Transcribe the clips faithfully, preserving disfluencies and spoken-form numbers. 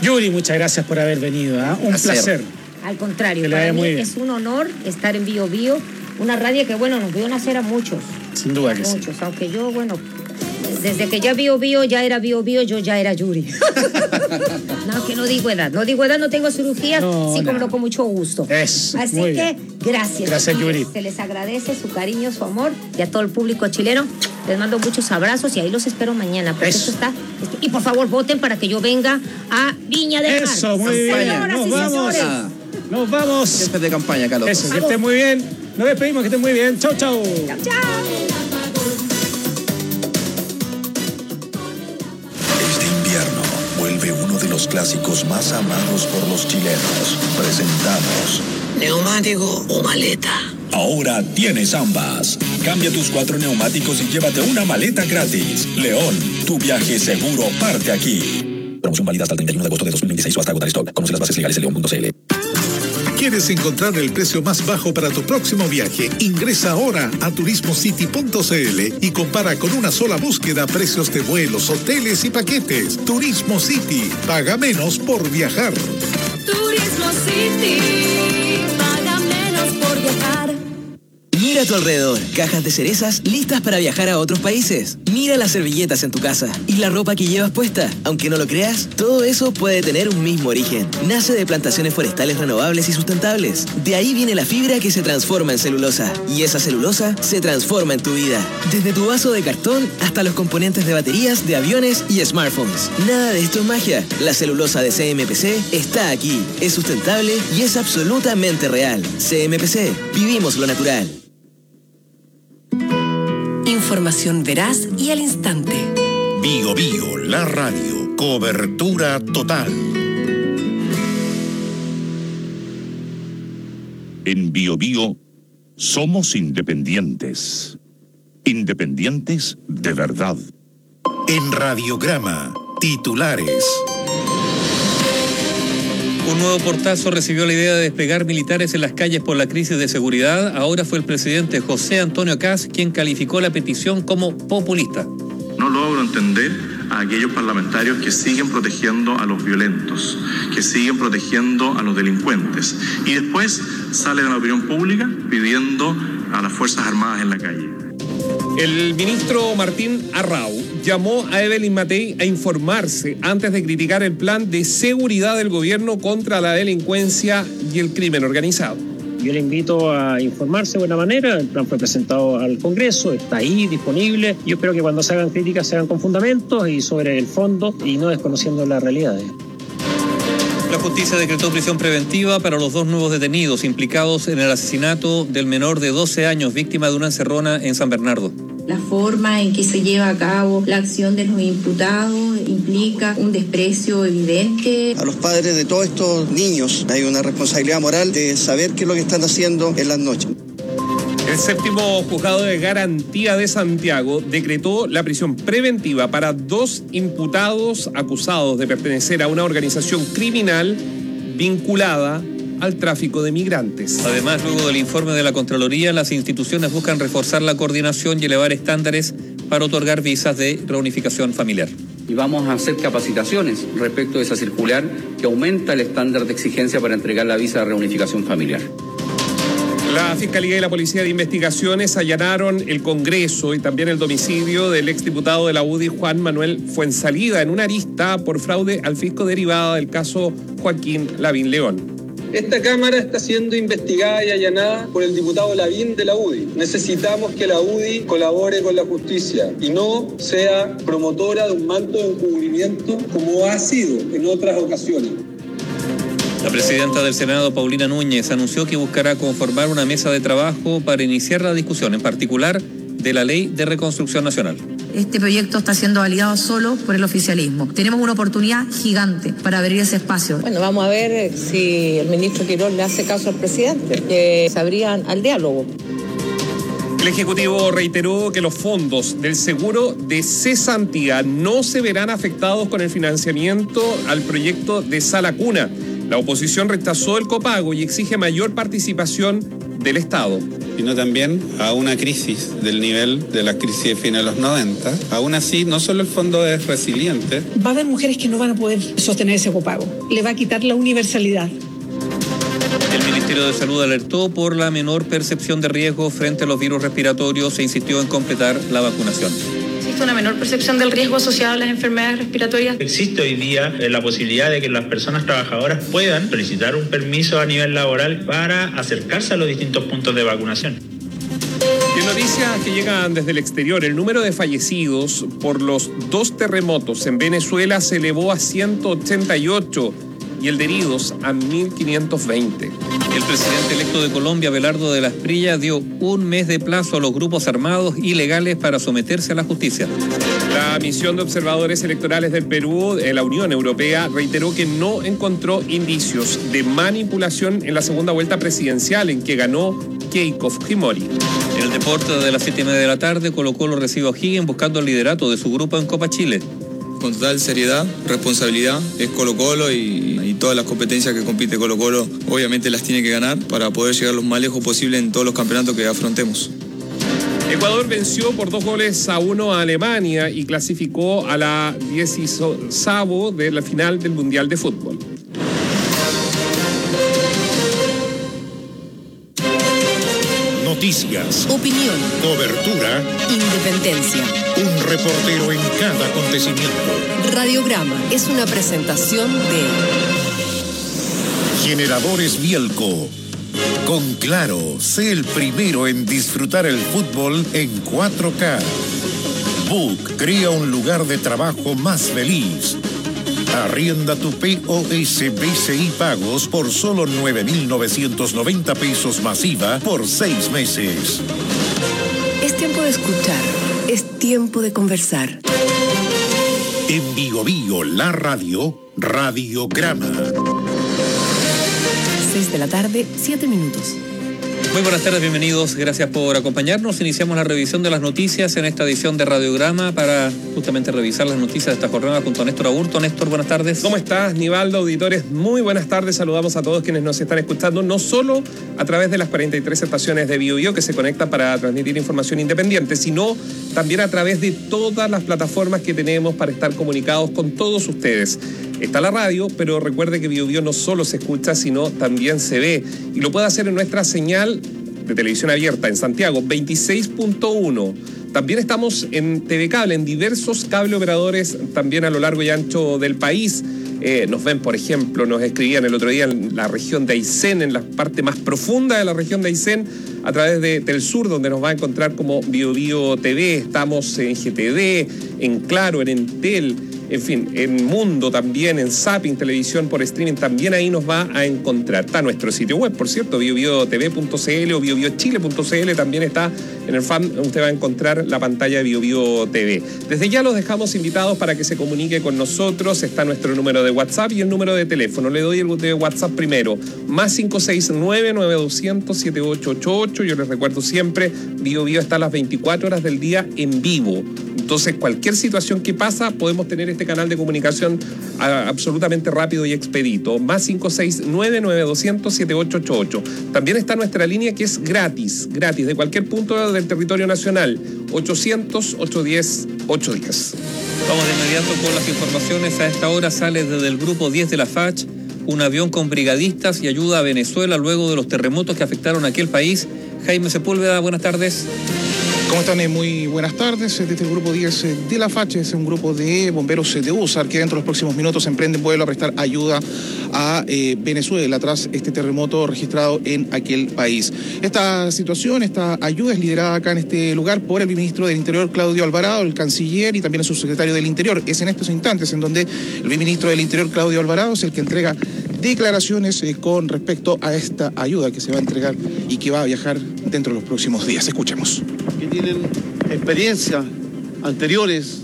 Yuri, muchas gracias por haber venido, ¿eh? Un placer. placer. Al contrario, para mí es un honor estar en Bio Bio, una radio que, bueno, nos vio nacer a muchos. Sin duda que muchos, sí. Muchos, aunque yo, bueno, desde que ya Bio Bio ya era Bio Bio, yo ya era Yuri. No, que no digo edad, no digo edad, no tengo cirugía, no, sí, no. Como con mucho gusto. Es, Así que, bien. gracias. Gracias, Yuri. Se les agradece su cariño, su amor, y a todo el público chileno. Les mando muchos abrazos y ahí los espero mañana, porque esto está... Y por favor, voten para que yo venga a Viña del Mar. Eso, muy bien. Señoras Nos y vamos. señores. Nos vamos. Jefe de campaña, Carlos. Eso, que estén muy bien. Nos despedimos, que estén muy bien. Chau, chau. Chau, chau. Este invierno vuelve uno de los clásicos más amados por los chilenos. Presentamos ¿neumático o maleta? Ahora tienes ambas. Cambia tus cuatro neumáticos y llévate una maleta gratis. León, tu viaje seguro parte aquí. Promoción válida hasta el treinta y uno de agosto de dos mil veintiséis o hasta agotar stock. Conoce las bases legales en león punto c l. ¿Quieres encontrar el precio más bajo para tu próximo viaje? Ingresa ahora a turismo city punto c l y compara con una sola búsqueda precios de vuelos, hoteles y paquetes. Turismo City. Paga menos por viajar. Turismo City. Paga menos por viajar. Mira a tu alrededor, cajas de cerezas listas para viajar a otros países. Mira las servilletas en tu casa y la ropa que llevas puesta. Aunque no lo creas, todo eso puede tener un mismo origen. Nace de plantaciones forestales renovables y sustentables. De ahí viene la fibra que se transforma en celulosa. Y esa celulosa se transforma en tu vida. Desde tu vaso de cartón hasta los componentes de baterías, de aviones y smartphones. Nada de esto es magia. La celulosa de C M P C está aquí. Es sustentable y es absolutamente real. C M P C. Vivimos lo natural. Información veraz y al instante. Bio Bio, la radio. Cobertura total. En Bio Bio somos independientes. Independientes de verdad. En Radiograma, titulares. Un nuevo portazo recibió la idea de desplegar militares en las calles por la crisis de seguridad. Ahora fue el presidente José Antonio Kast quien calificó la petición como populista. No logro entender a aquellos parlamentarios que siguen protegiendo a los violentos, que siguen protegiendo a los delincuentes y después salen a la opinión pública pidiendo a las Fuerzas Armadas en la calle. El ministro Martín Arrau llamó a Evelyn Matei a informarse antes de criticar el plan de seguridad del gobierno contra la delincuencia y el crimen organizado. Yo le invito a informarse de buena manera. El plan fue presentado al Congreso, está ahí disponible. Yo espero que cuando se hagan críticas se hagan con fundamentos y sobre el fondo y no desconociendo las realidades. La justicia decretó prisión preventiva para los dos nuevos detenidos implicados en el asesinato del menor de doce años, víctima de una encerrona en San Bernardo. La forma en que se lleva a cabo la acción de los imputados implica un desprecio evidente. A los padres de todos estos niños hay una responsabilidad moral de saber qué es lo que están haciendo en las noches. El séptimo juzgado de garantía de Santiago decretó la prisión preventiva para dos imputados acusados de pertenecer a una organización criminal vinculada al tráfico de migrantes. Además, luego del informe de la Contraloría, las instituciones buscan reforzar la coordinación y elevar estándares para otorgar visas de reunificación familiar. Y vamos a hacer capacitaciones respecto de esa circular que aumenta el estándar de exigencia para entregar la visa de reunificación familiar. La Fiscalía y la Policía de Investigaciones allanaron el Congreso y también el domicilio del exdiputado de la U D I, Juan Manuel Fuenzalida, en una arista por fraude al fisco derivada del caso Joaquín Lavín León. Esta Cámara está siendo investigada y allanada por el diputado Lavín de la U D I. Necesitamos que la U D I colabore con la justicia y no sea promotora de un manto de encubrimiento como ha sido en otras ocasiones. La presidenta del Senado, Paulina Núñez, anunció que buscará conformar una mesa de trabajo para iniciar la discusión, en particular de la Ley de Reconstrucción Nacional. Este proyecto está siendo validado solo por el oficialismo. Tenemos una oportunidad gigante para abrir ese espacio. Bueno, vamos a ver si el ministro Quirós le hace caso al presidente, que se abrían al diálogo. El Ejecutivo reiteró que los fondos del seguro de cesantía no se verán afectados con el financiamiento al proyecto de Sala Cuna. La oposición rechazó el copago y exige mayor participación del Estado. Sino también a una crisis del nivel de la crisis de fines de los noventa. Aún así, no solo el fondo es resiliente. Va a haber mujeres que no van a poder sostener ese copago. Le va a quitar la universalidad. El Ministerio de Salud alertó por la menor percepción de riesgo frente a los virus respiratorios e insistió en completar la vacunación. ¿Existe una menor percepción del riesgo asociado a las enfermedades respiratorias? Existe hoy día eh, la posibilidad de que las personas trabajadoras puedan solicitar un permiso a nivel laboral para acercarse a los distintos puntos de vacunación. En noticias que llegan desde el exterior, el número de fallecidos por los dos terremotos en Venezuela se elevó a ciento ochenta y ocho y el de heridos a mil quinientos veinte. El presidente electo de Colombia, Abelardo de la Espriella, dio un mes de plazo a los grupos armados ilegales para someterse a la justicia. La misión de observadores electorales del Perú, de la Unión Europea, reiteró que no encontró indicios de manipulación en la segunda vuelta presidencial en que ganó Keiko Fujimori. En el deporte de las siete y media de la tarde, Colo-Colo recibe a O'Higgins buscando el liderato de su grupo en Copa Chile. Con total seriedad, responsabilidad, es Colo-Colo y, y todas las competencias que compite Colo-Colo obviamente las tiene que ganar para poder llegar lo más lejos posible en todos los campeonatos que afrontemos. Ecuador venció por dos goles a uno a Alemania y clasificó a la dieciséisava de la final del Mundial de Fútbol. Noticias, opinión, cobertura, independencia. Un reportero en cada acontecimiento. Radiograma es una presentación de Generadores Bielco. Con Claro, sé el primero en disfrutar el fútbol en cuatro K. Book crea un lugar de trabajo más feliz. Arrienda tu P O S B C I Pagos por solo nueve mil novecientos noventa pesos masiva por seis meses. Es tiempo de escuchar, es tiempo de conversar. En Bio Bio, la radio, Radiograma. seis de la tarde, siete minutos. Muy buenas tardes, bienvenidos, gracias por acompañarnos. Iniciamos la revisión de las noticias en esta edición de Radiograma para justamente revisar las noticias de esta jornada junto a Néstor Aburto. Néstor, buenas tardes. ¿Cómo estás, Nivaldo? Auditores, muy buenas tardes. Saludamos a todos quienes nos están escuchando, no solo a través de las cuarenta y tres estaciones de Bio Bio que se conectan para transmitir información independiente, sino también a través de todas las plataformas que tenemos para estar comunicados con todos ustedes. Está la radio, pero recuerde que Bio Bio no solo se escucha, sino también se ve. Y lo puede hacer en nuestra señal de televisión abierta en Santiago, veintiséis punto uno. También estamos en T V Cable, en diversos cable operadores también a lo largo y ancho del país. Eh, nos ven, por ejemplo, nos escribían el otro día en la región de Aysén, en la parte más profunda de la región de Aysén, a través de Telsur, donde nos va a encontrar como Bio Bio T V. Estamos en G T D, en Claro, en Entel, en fin, en Mundo también, en Zapping, televisión por streaming, también ahí nos va a encontrar. Está nuestro sitio web, por cierto, bio bio t v punto c l o bio bio chile punto c l, también está en el fan, usted va a encontrar la pantalla de Bio Bio T V. Desde ya los dejamos invitados para que se comunique con nosotros, está nuestro número de WhatsApp y el número de teléfono. Le doy el de WhatsApp primero, más cinco seis nueve, nueve dos cero cero, siete ocho ocho ocho. Yo les recuerdo siempre, Bio Bio está a las veinticuatro horas del día en vivo. Entonces, cualquier situación que pasa, podemos tener este canal de comunicación a, absolutamente rápido y expedito. Más cinco seis nueve, nueve dos cero cero, siete ocho ocho ocho. También está nuestra línea que es gratis, gratis, de cualquier punto del territorio nacional. ochocientos, ochocientos diez, ochocientos diez. Vamos de inmediato con las informaciones. A esta hora sale desde el grupo diez de la F A C un avión con brigadistas y ayuda a Venezuela luego de los terremotos que afectaron a aquel país. Jaime Sepúlveda, buenas tardes. ¿Cómo están? Muy buenas tardes. Desde el grupo diez de la F A C, es un grupo de bomberos de U S A R que dentro de los próximos minutos emprenden vuelo a prestar ayuda a eh, Venezuela tras este terremoto registrado en aquel país. Esta situación, esta ayuda es liderada acá en este lugar por el ministro del Interior, Claudio Alvarado, el canciller y también el subsecretario del Interior. Es en estos instantes en donde el ministro del Interior, Claudio Alvarado, es el que entrega declaraciones eh, con respecto a esta ayuda que se va a entregar y que va a viajar dentro de los próximos días. Escuchemos. Que tienen experiencias anteriores,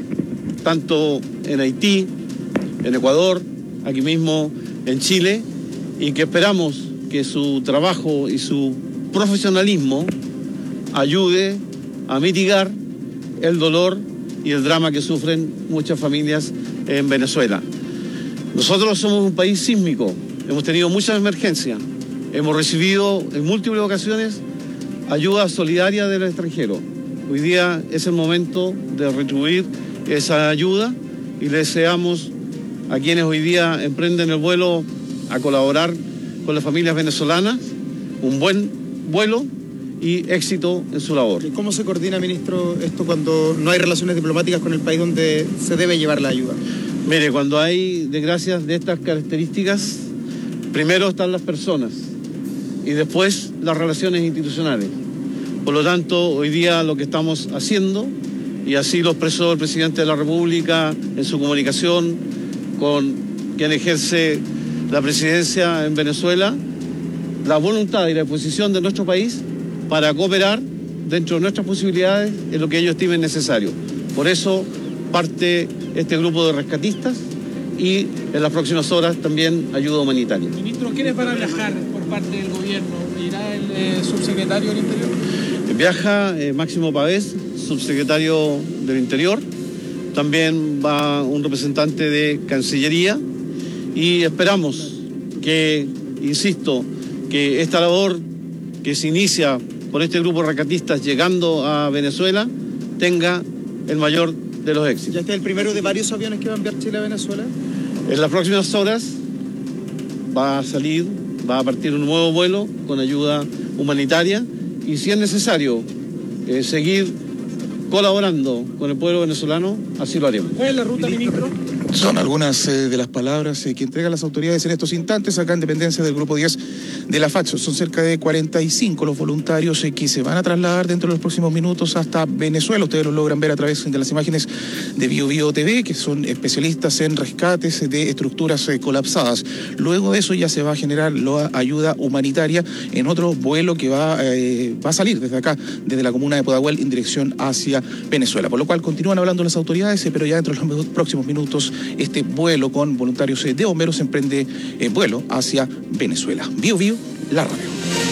tanto en Haití, en Ecuador, aquí mismo en Chile, y que esperamos que su trabajo y su profesionalismo ayude a mitigar el dolor y el drama que sufren muchas familias en Venezuela. Nosotros somos un país sísmico, hemos tenido muchas emergencias Hemos recibido en múltiples ocasiones ayuda solidaria del extranjero. Hoy día es el momento de retribuir esa ayuda y le deseamos a quienes hoy día emprenden el vuelo a colaborar con las familias venezolanas un buen vuelo y éxito en su labor. ¿Cómo se coordina, ministro, esto cuando no hay relaciones diplomáticas con el país donde se debe llevar la ayuda? Mire, cuando hay desgracias de estas características, primero están las personas y después las relaciones institucionales. Por lo tanto, hoy día lo que estamos haciendo, y así lo expresó el presidente de la República en su comunicación con quien ejerce la presidencia en Venezuela, la voluntad y la disposición de nuestro país para cooperar dentro de nuestras posibilidades en lo que ellos estimen necesario. Por eso parte este grupo de rescatistas y en las próximas horas también ayuda humanitaria. Ministro, ¿quiénes van a viajar por parte del gobierno? ¿Irá el eh, subsecretario del Interior? Viaja eh, Máximo Pavés, subsecretario del Interior. También va un representante de Cancillería y esperamos que, insisto, que esta labor que se inicia por este grupo de rescatistas llegando a Venezuela tenga el mayor de los éxitos. ¿Ya este es el primero de varios aviones que va a enviar Chile a Venezuela? En las próximas horas va a salir, va a partir un nuevo vuelo con ayuda humanitaria y si es necesario eh, seguir colaborando con el pueblo venezolano, así lo haremos. ¿Cuál es la ruta, ministro? Son algunas eh, de las palabras eh, que entregan las autoridades en estos instantes acá en dependencia del Grupo diez de la FACH. Son cerca de cuarenta y cinco los voluntarios eh, que se van a trasladar dentro de los próximos minutos hasta Venezuela. Ustedes lo logran ver a través de las imágenes de Bio Bio T V, que son especialistas en rescates de estructuras eh, colapsadas. Luego de eso ya se va a generar la ayuda humanitaria en otro vuelo que va, eh, va a salir desde acá, desde la comuna de Pudahuel en dirección hacia Venezuela. Por lo cual continúan hablando las autoridades, eh, pero ya dentro de los próximos minutos este vuelo con voluntarios de bomberos emprende eh, vuelo hacia Venezuela. Bio Bio, la radio.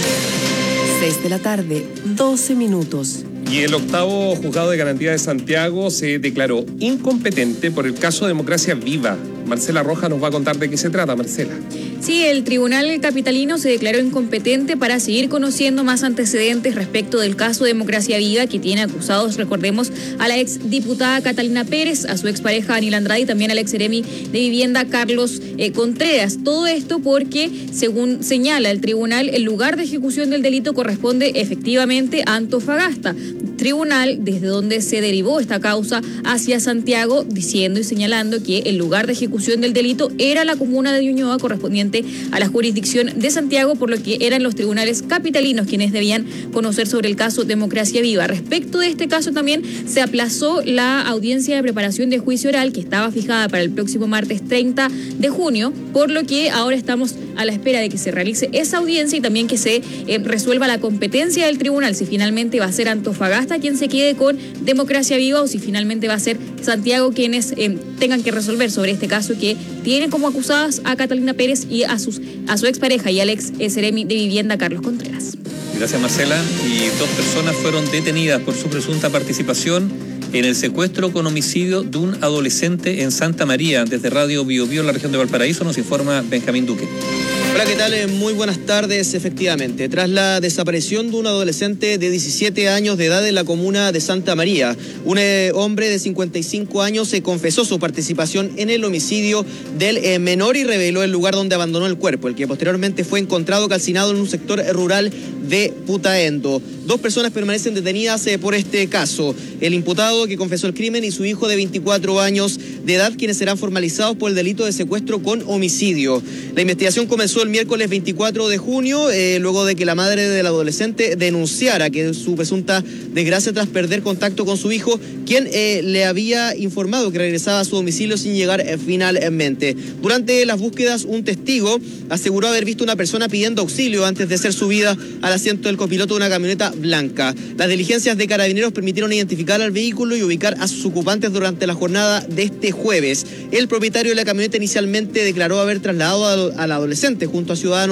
seis de la tarde, doce minutos. Y el octavo juzgado de garantía de Santiago se declaró incompetente por el caso Democracia Viva. Marcela Rojas nos va a contar de qué se trata. Marcela. Sí, el tribunal capitalino se declaró incompetente para seguir conociendo más antecedentes respecto del caso Democracia Viva, que tiene acusados, recordemos, a la exdiputada Catalina Pérez, a su expareja Daniel Andrade y también al exseremi de Vivienda Carlos eh, Contreras. Todo esto porque, según señala el tribunal, el lugar de ejecución del delito corresponde efectivamente a Antofagasta. Tribunal desde donde se derivó esta causa hacia Santiago, diciendo y señalando que el lugar de ejecución del delito era la comuna de Ñuñoa, correspondiente a la jurisdicción de Santiago, por lo que eran los tribunales capitalinos quienes debían conocer sobre el caso Democracia Viva. Respecto de este caso también se aplazó la audiencia de preparación de juicio oral que estaba fijada para el próximo martes treinta de junio, por lo que ahora estamos a la espera de que se realice esa audiencia y también que se eh, resuelva la competencia del tribunal, si finalmente va a ser Antofagasta quien se quede con Democracia Viva o si finalmente va a ser Santiago quienes eh, tengan que resolver sobre este caso que tiene como acusadas a Catalina Pérez y a, sus, a su expareja y al ex seremi de Vivienda Carlos Contreras. Gracias, Marcela. Y dos personas fueron detenidas por su presunta participación en el secuestro con homicidio de un adolescente en Santa María. Desde Radio Bio Bio en la región de Valparaíso nos informa Benjamín Duque. Hola, ¿qué tal? Muy buenas tardes. Efectivamente, tras la desaparición de un adolescente de diecisiete años de edad en la comuna de Santa María, un eh, hombre de cincuenta y cinco años se confesó su participación en el homicidio del eh, menor y reveló el lugar donde abandonó el cuerpo, el que posteriormente fue encontrado calcinado en un sector rural de Putaendo. Dos personas permanecen detenidas eh, por este caso. El imputado que confesó el crimen y su hijo de veinticuatro años de edad, quienes serán formalizados por el delito de secuestro con homicidio. La investigación comenzó el miércoles veinticuatro de junio, eh, luego de que la madre del adolescente denunciara que su presunta desgracia tras perder contacto con su hijo, quien eh, le había informado que regresaba a su domicilio sin llegar eh, finalmente. Durante las búsquedas, un testigo aseguró haber visto una persona pidiendo auxilio antes de ser subida al asiento del copiloto de una camioneta blanca. Las diligencias de carabineros permitieron identificar al vehículo y ubicar a sus ocupantes durante la jornada de este jueves. El propietario de la camioneta inicialmente declaró haber trasladado al adolescente junto a ciudadanos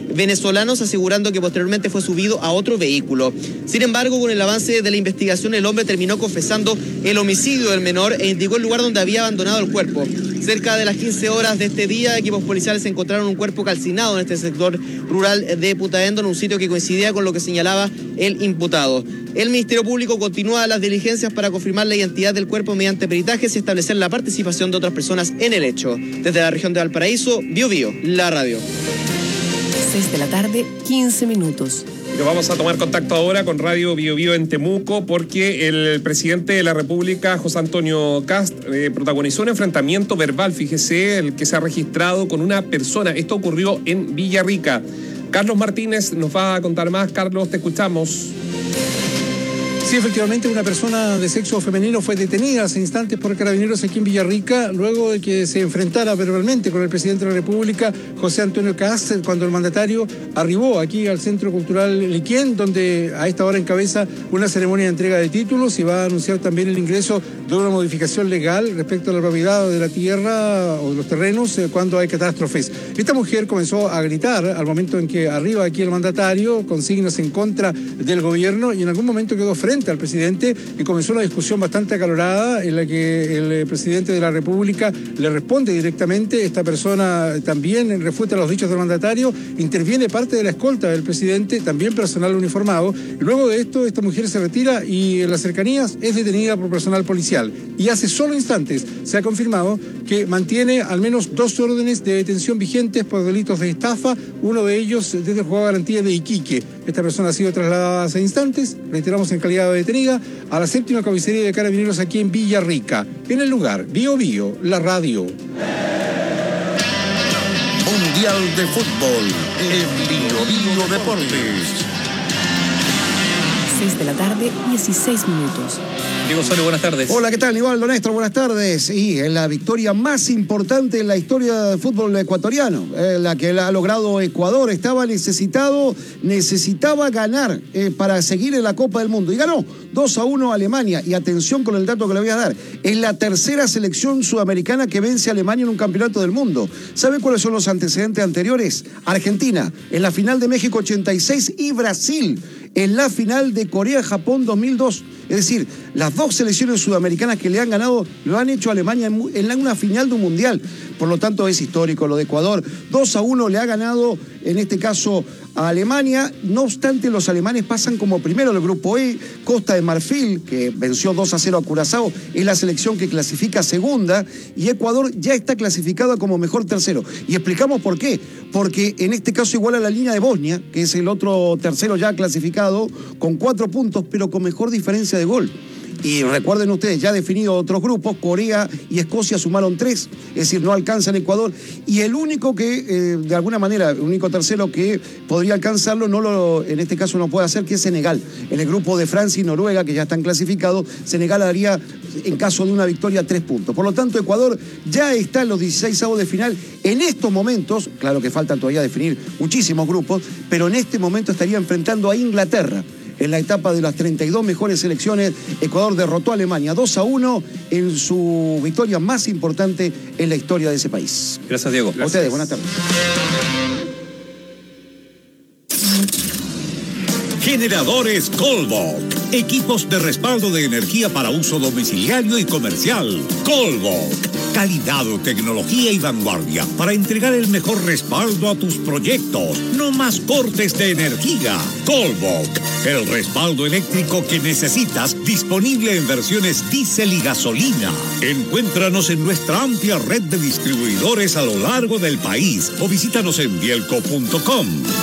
venezolanos, asegurando que posteriormente fue subido a otro vehículo. Sin embargo, con el avance de la investigación, el hombre terminó confesando el homicidio del menor e indicó el lugar donde había abandonado el cuerpo. Cerca de las quince horas de este día, equipos policiales encontraron un cuerpo calcinado en este sector rural de Putaendo, en un sitio que coincidía con lo que señalaba el imputado. El Ministerio Público continúa las diligencias para confirmar la identidad del cuerpo mediante peritajes y establecer la participación de otras personas en el hecho. Desde la región de Valparaíso, Bio Bio, la radio. seis de la tarde, quince minutos. Nos vamos a tomar contacto ahora con Radio Bio Bio en Temuco, porque el presidente de la República, José Antonio Kast, eh, protagonizó un enfrentamiento verbal, fíjese, el que se ha registrado con una persona. Esto ocurrió en Villarrica. Carlos Martínez nos va a contar más. Carlos, te escuchamos. Sí, efectivamente, una persona de sexo femenino fue detenida hace instantes por carabineros aquí en Villarrica, luego de que se enfrentara verbalmente con el presidente de la República, José Antonio Kast, cuando el mandatario arribó aquí al Centro Cultural Liquén, donde a esta hora encabeza una ceremonia de entrega de títulos y va a anunciar también el ingreso de una modificación legal respecto a la propiedad de la tierra o de los terrenos eh, cuando hay catástrofes. Esta mujer comenzó a gritar al momento en que arriba aquí el mandatario, consignas en contra del gobierno, y en algún momento quedó frente al presidente y comenzó una discusión bastante acalorada en la que el presidente de la República le responde directamente. Esta persona también refuta los dichos del mandatario, interviene parte de la escolta del presidente, también personal uniformado. Luego de esto, esta mujer se retira y en las cercanías es detenida por personal policial. Y hace solo instantes se ha confirmado que mantiene al menos dos órdenes de detención vigentes por delitos de estafa, uno de ellos desde el juzgado de garantía de Iquique. Esta persona ha sido trasladada hace instantes, reiteramos, en calidad de detenida, a la séptima comisaría de carabineros aquí en Villarrica. En el lugar, Bio Bio, la radio. Mundial de Fútbol en Bio Bio Deportes. seis de la tarde, dieciséis minutos. Diego Sole, buenas tardes. Hola, ¿qué tal, Nivaldo Néstor? Buenas tardes. Y es la victoria más importante en la historia del fútbol ecuatoriano, eh, la que ha logrado Ecuador. Estaba necesitado, necesitaba ganar eh, para seguir en la Copa del Mundo. Y ganó dos a uno a Alemania. Y atención con el dato que le voy a dar. Es la tercera selección sudamericana que vence a Alemania en un campeonato del mundo. ¿Saben cuáles son los antecedentes anteriores? Argentina, en la final de México ochenta y seis, y Brasil en la final de Corea-Japón dos mil dos. Es decir, las dos selecciones sudamericanas que le han ganado lo han hecho a Alemania en una final de un mundial. Por lo tanto, es histórico lo de Ecuador. dos a uno le ha ganado, en este caso, a Alemania. No obstante, los alemanes pasan como primero del grupo E. Costa de Marfil, que venció dos a cero a Curazao, es la selección que clasifica segunda, y Ecuador ya está clasificada como mejor tercero. Y explicamos por qué. Porque en este caso igual a la línea de Bosnia, que es el otro tercero ya clasificado, con cuatro puntos, pero con mejor diferencia de gol. Y recuerden ustedes, ya definido otros grupos, Corea y Escocia sumaron tres, es decir, no alcanzan Ecuador. Y el único que, eh, de alguna manera, el único tercero que podría alcanzarlo, no lo, en este caso no puede hacer, que es Senegal. En el grupo de Francia y Noruega, que ya están clasificados, Senegal daría, en caso de una victoria, tres puntos. Por lo tanto, Ecuador ya está en los dieciseisavos de final. En estos momentos, claro que faltan todavía definir muchísimos grupos, pero en este momento estaría enfrentando a Inglaterra. En la etapa de las treinta y dos mejores selecciones, Ecuador derrotó a Alemania dos a uno en su victoria más importante en la historia de ese país. Gracias, Diego. A ustedes, buenas tardes. Generadores Colbok. Equipos de respaldo de energía para uso domiciliario y comercial. Colbok. Calidad, tecnología y vanguardia para entregar el mejor respaldo a tus proyectos. No más cortes de energía. Colbok. El respaldo eléctrico que necesitas, disponible en versiones diésel y gasolina. Encuéntranos en nuestra amplia red de distribuidores a lo largo del país o visítanos en bielco punto com.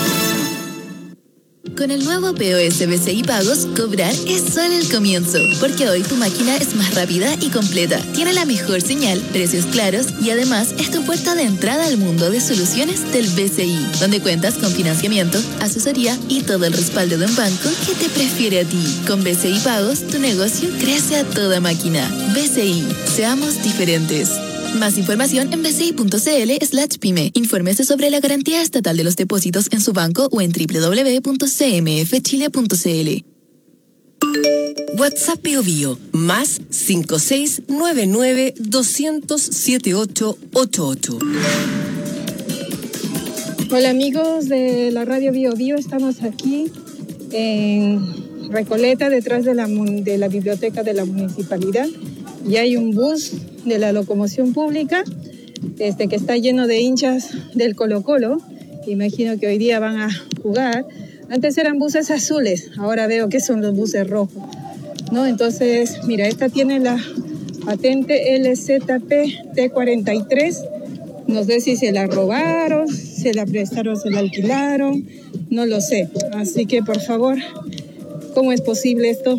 Con el nuevo P O S B C I Pagos, cobrar es solo el comienzo, porque hoy tu máquina es más rápida y completa, tiene la mejor señal, precios claros y además es tu puerta de entrada al mundo de soluciones del B C I, donde cuentas con financiamiento, asesoría y todo el respaldo de un banco que te prefiere a ti. Con B C I Pagos, tu negocio crece a toda máquina. B C I, seamos diferentes. Más información en bci.cl slash pyme. Infórmese sobre la garantía estatal de los depósitos en su banco o en doble u doble u doble u punto c m f chile punto c l. WhatsApp Bio Bio, más cinco seis nueve nueve dos cero cero siete ocho ocho ocho. Hola amigos de la radio Bio Bio, estamos aquí en Recoleta, detrás de la, de la biblioteca de la municipalidad, y hay un bus de la locomoción pública este, que está lleno de hinchas del Colo-Colo. Imagino que hoy día van a jugar. Antes eran buses azules, ahora veo que son los buses rojos, ¿no? Entonces, mira, esta tiene la patente L Z P T cuarenta y tres. No sé si se la robaron, se la prestaron, se la alquilaron, no lo sé. Así que, por favor, ¿cómo es posible esto?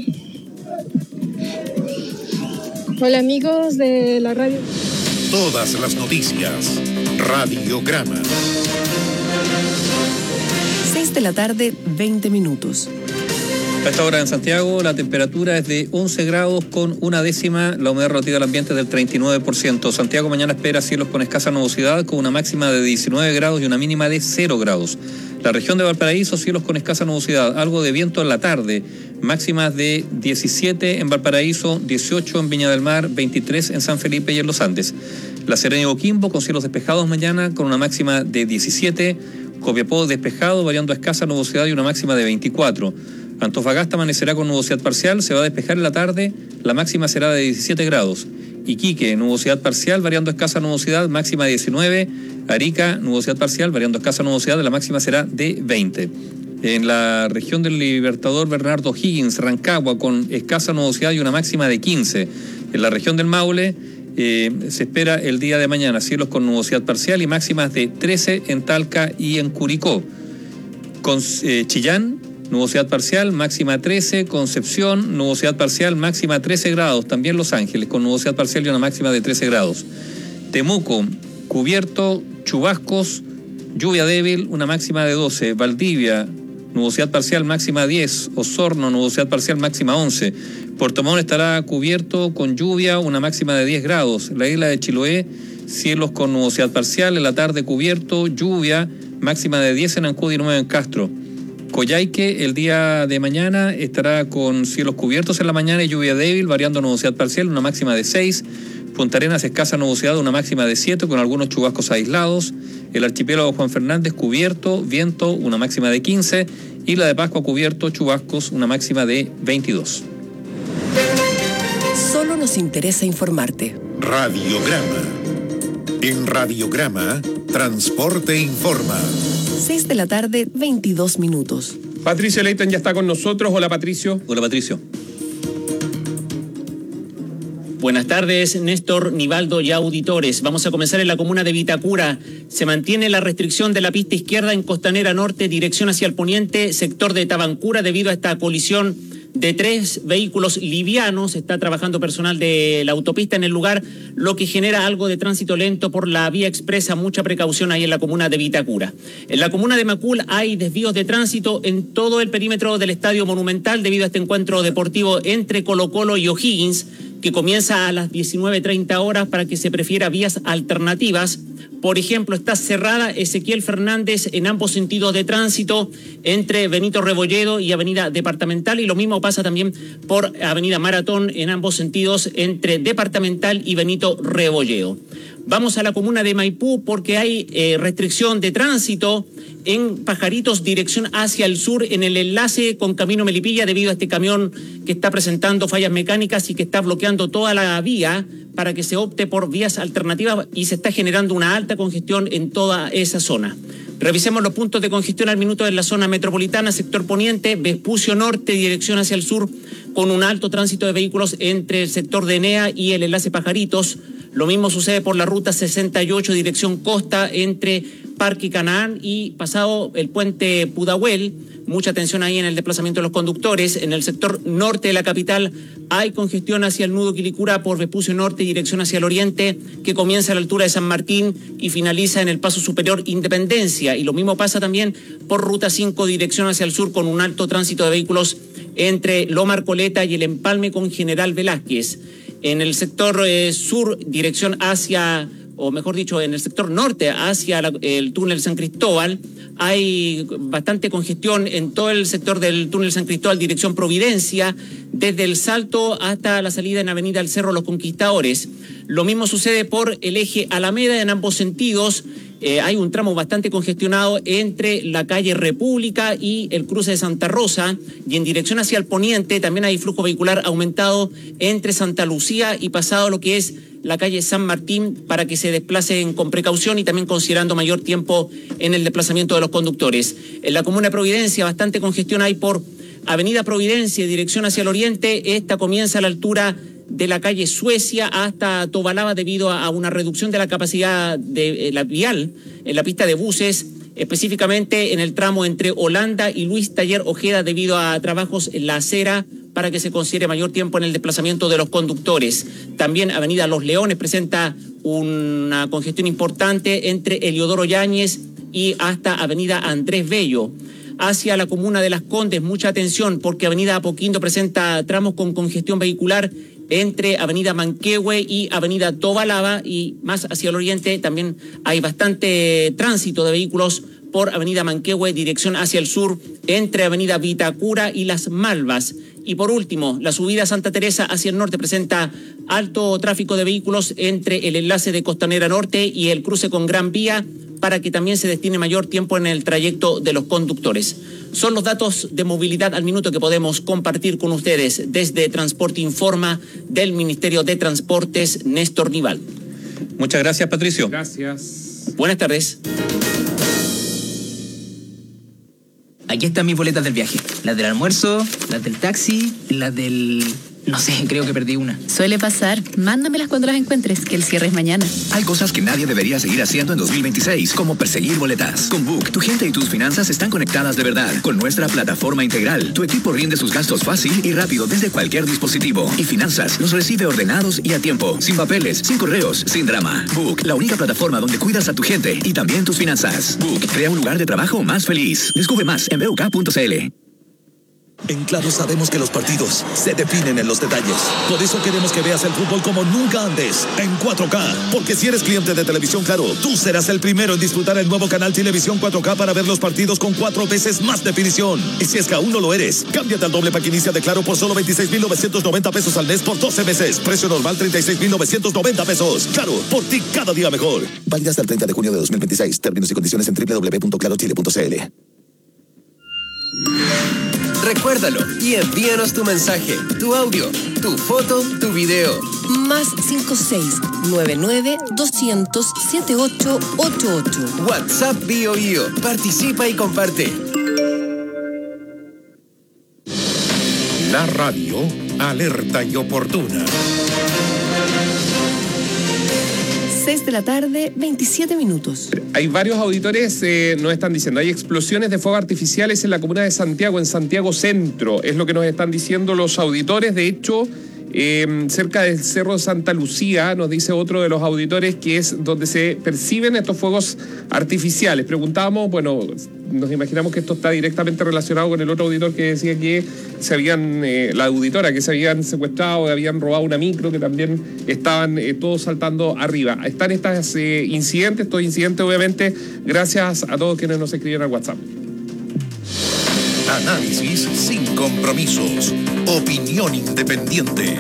Hola amigos de la radio. Todas las noticias. Radiograma. seis de la tarde, veinte minutos. A esta hora en Santiago la temperatura es de once grados con una décima, la humedad relativa del ambiente es del treinta y nueve por ciento. Santiago mañana espera cielos con escasa nubosidad, con una máxima de diecinueve grados y una mínima de cero grados. La región de Valparaíso, cielos con escasa nubosidad, algo de viento en la tarde, máximas de diecisiete en Valparaíso, dieciocho en Viña del Mar, veintitrés en San Felipe y en Los Andes. La Serena y Coquimbo con cielos despejados mañana, con una máxima de diecisiete, Copiapó despejado, variando a escasa nubosidad y una máxima de veinticuatro. Antofagasta amanecerá con nubosidad parcial, se va a despejar en la tarde, la máxima será de diecisiete grados. Iquique, nubosidad parcial, variando a escasa nubosidad, máxima de diecinueve. Arica, nubosidad parcial, variando a escasa nubosidad, la máxima será de veinte. En la región del Libertador Bernardo Higgins, Rancagua, con escasa nubosidad y una máxima de quince. En la región del Maule, eh, se espera el día de mañana cielos con nubosidad parcial y máximas de trece en Talca y en Curicó. Con eh, Chillán, nubosidad parcial, máxima trece, Concepción, nubosidad parcial, máxima trece grados, también Los Ángeles, con nubosidad parcial y una máxima de trece grados. Temuco, cubierto, chubascos, lluvia débil, una máxima de doce. Valdivia, nubosidad parcial, máxima diez. Osorno, nubosidad parcial, máxima once. Puerto Montt estará cubierto con lluvia, una máxima de diez grados. La isla de Chiloé, cielos con nubosidad parcial, en la tarde cubierto, lluvia, máxima de diez en Ancud y nueve en Castro. Coyhaique el día de mañana estará con cielos cubiertos en la mañana y lluvia débil, variando nubosidad parcial, una máxima de seis. Punta Arenas escasa nubosidad, una máxima de siete, con algunos chubascos aislados. El archipiélago Juan Fernández cubierto, viento, una máxima de quince. Isla de Pascua cubierto, chubascos, una máxima de veintidós. Solo nos interesa informarte. Radiograma. En Radiograma, Transporte Informa. seis de la tarde, veintidós minutos. Patricio Leighton ya está con nosotros. Hola, Patricio. Hola, Patricio. Buenas tardes, Néstor, Nivaldo y auditores. Vamos a comenzar en la comuna de Vitacura. Se mantiene la restricción de la pista izquierda en Costanera Norte, dirección hacia el poniente, sector de Tabancura, debido a esta colisión de tres vehículos livianos. Está trabajando personal de la autopista en el lugar, lo que genera algo de tránsito lento por la vía expresa. Mucha precaución ahí en la comuna de Vitacura. En la comuna de Macul hay desvíos de tránsito en todo el perímetro del Estadio Monumental debido a este encuentro deportivo entre Colo-Colo y O'Higgins, que comienza a las diecinueve treinta horas para que se prefiera vías alternativas. Por ejemplo, está cerrada Ezequiel Fernández en ambos sentidos de tránsito entre Benito Rebolledo y Avenida Departamental, y lo mismo pasa también por Avenida Maratón en ambos sentidos entre Departamental y Benito Rebolledo. Vamos a la comuna de Maipú porque hay eh, restricción de tránsito en Pajaritos, dirección hacia el sur, en el enlace con Camino Melipilla, debido a este camión que está presentando fallas mecánicas y que está bloqueando toda la vía para que se opte por vías alternativas, y se está generando una alta congestión en toda esa zona. Revisemos los puntos de congestión al minuto en la zona metropolitana, sector poniente, Vespucio Norte, dirección hacia el sur, con un alto tránsito de vehículos entre el sector de Enea y el enlace Pajaritos. Lo mismo sucede por la ruta sesenta y ocho, dirección costa, entre Parque Canaán y pasado el puente Pudahuel. Mucha atención ahí en el desplazamiento de los conductores. En el sector norte de la capital hay congestión hacia el nudo Quilicura por Vespucio Norte, dirección hacia el oriente, que comienza a la altura de San Martín y finaliza en el paso superior Independencia. Y lo mismo pasa también por ruta cinco, dirección hacia el sur, con un alto tránsito de vehículos entre Loma Arcoleta y el empalme con General Velázquez. En el sector eh, sur, dirección hacia, o mejor dicho, en el sector norte, hacia la, el túnel San Cristóbal, hay bastante congestión en todo el sector del túnel San Cristóbal, dirección Providencia, desde el Salto hasta la salida en Avenida El Cerro Los Conquistadores. Lo mismo sucede por el eje Alameda en ambos sentidos, Eh, hay un tramo bastante congestionado entre la calle República y el cruce de Santa Rosa, y en dirección hacia el poniente también hay flujo vehicular aumentado entre Santa Lucía y pasado lo que es la calle San Martín, para que se desplacen con precaución y también considerando mayor tiempo en el desplazamiento de los conductores. En la comuna de Providencia bastante congestión hay por Avenida Providencia en dirección hacia el oriente. Esta comienza a la altura de la calle Suecia hasta Tobalaba debido a una reducción de la capacidad de la vial en la pista de buses, específicamente en el tramo entre Holanda y Luis Taller Ojeda debido a trabajos en la acera, para que se considere mayor tiempo en el desplazamiento de los conductores. También Avenida Los Leones presenta una congestión importante entre Eliodoro Yáñez y hasta Avenida Andrés Bello. Hacia la comuna de Las Condes, mucha atención porque Avenida Apoquindo presenta tramos con congestión vehicular entre Avenida Manquehue y Avenida Tobalaba, y más hacia el oriente también hay bastante tránsito de vehículos por Avenida Manquehue, dirección hacia el sur, entre Avenida Vitacura y Las Malvas. Y por último, la subida a Santa Teresa hacia el norte presenta alto tráfico de vehículos entre el enlace de Costanera Norte y el cruce con Gran Vía, para que también se destine mayor tiempo en el trayecto de los conductores. Son los datos de movilidad al minuto que podemos compartir con ustedes desde Transporte Informa del Ministerio de Transportes, Néstor Nival. Muchas gracias, Patricio. Gracias. Buenas tardes. Aquí están mis boletas del viaje. Las del almuerzo, las del taxi, las del... No sé, creo que perdí una. Suele pasar. Mándamelas cuando las encuentres, que el cierre es mañana. Hay cosas que nadie debería seguir haciendo en dos mil veintiséis, como perseguir boletas. Con Book, tu gente y tus finanzas están conectadas de verdad. Con nuestra plataforma integral, tu equipo rinde sus gastos fácil y rápido desde cualquier dispositivo. Y Finanzas los recibe ordenados y a tiempo, sin papeles, sin correos, sin drama. Book, la única plataforma donde cuidas a tu gente y también tus finanzas. Book, crea un lugar de trabajo más feliz. Descubre más en b u k punto c l. En Claro sabemos que los partidos se definen en los detalles. Por eso queremos que veas el fútbol como nunca antes, en cuatro K. Porque si eres cliente de Televisión Claro, tú serás el primero en disfrutar el nuevo canal Televisión cuatro K para ver los partidos con cuatro veces más definición. Y si es que aún no lo eres, cámbiate al doble pack inicia de Claro por solo veintiséis mil novecientos noventa pesos al mes por doce meses. Precio normal treinta y seis mil novecientos noventa pesos. Claro, por ti cada día mejor. Válida hasta el treinta de junio de dos mil veintiséis. Términos y condiciones en doble u doble u doble u punto claro chile punto c l. Recuérdalo y envíanos tu mensaje, tu audio, tu foto, tu video. Más cinco seis nueve nueve dos cero cero siete ocho ocho ocho. WhatsApp Bio Bio. Participa y comparte. La radio, alerta y oportuna. seis de la tarde, veintisiete minutos. Hay varios auditores, eh, nos están diciendo, hay explosiones de fuegos artificiales en la comuna de Santiago, en Santiago Centro, es lo que nos están diciendo los auditores. De hecho, eh, cerca del Cerro de Santa Lucía, nos dice otro de los auditores, que es donde se perciben estos fuegos artificiales. Preguntábamos, bueno, nos imaginamos que esto está directamente relacionado con el otro auditor que decía que se habían, eh, la auditora, que se habían secuestrado, que habían robado una micro, que también estaban eh, todos saltando arriba. Están estos eh, incidentes, estos incidentes obviamente gracias a todos quienes nos escribieron al WhatsApp. Análisis sin compromisos. Opinión independiente.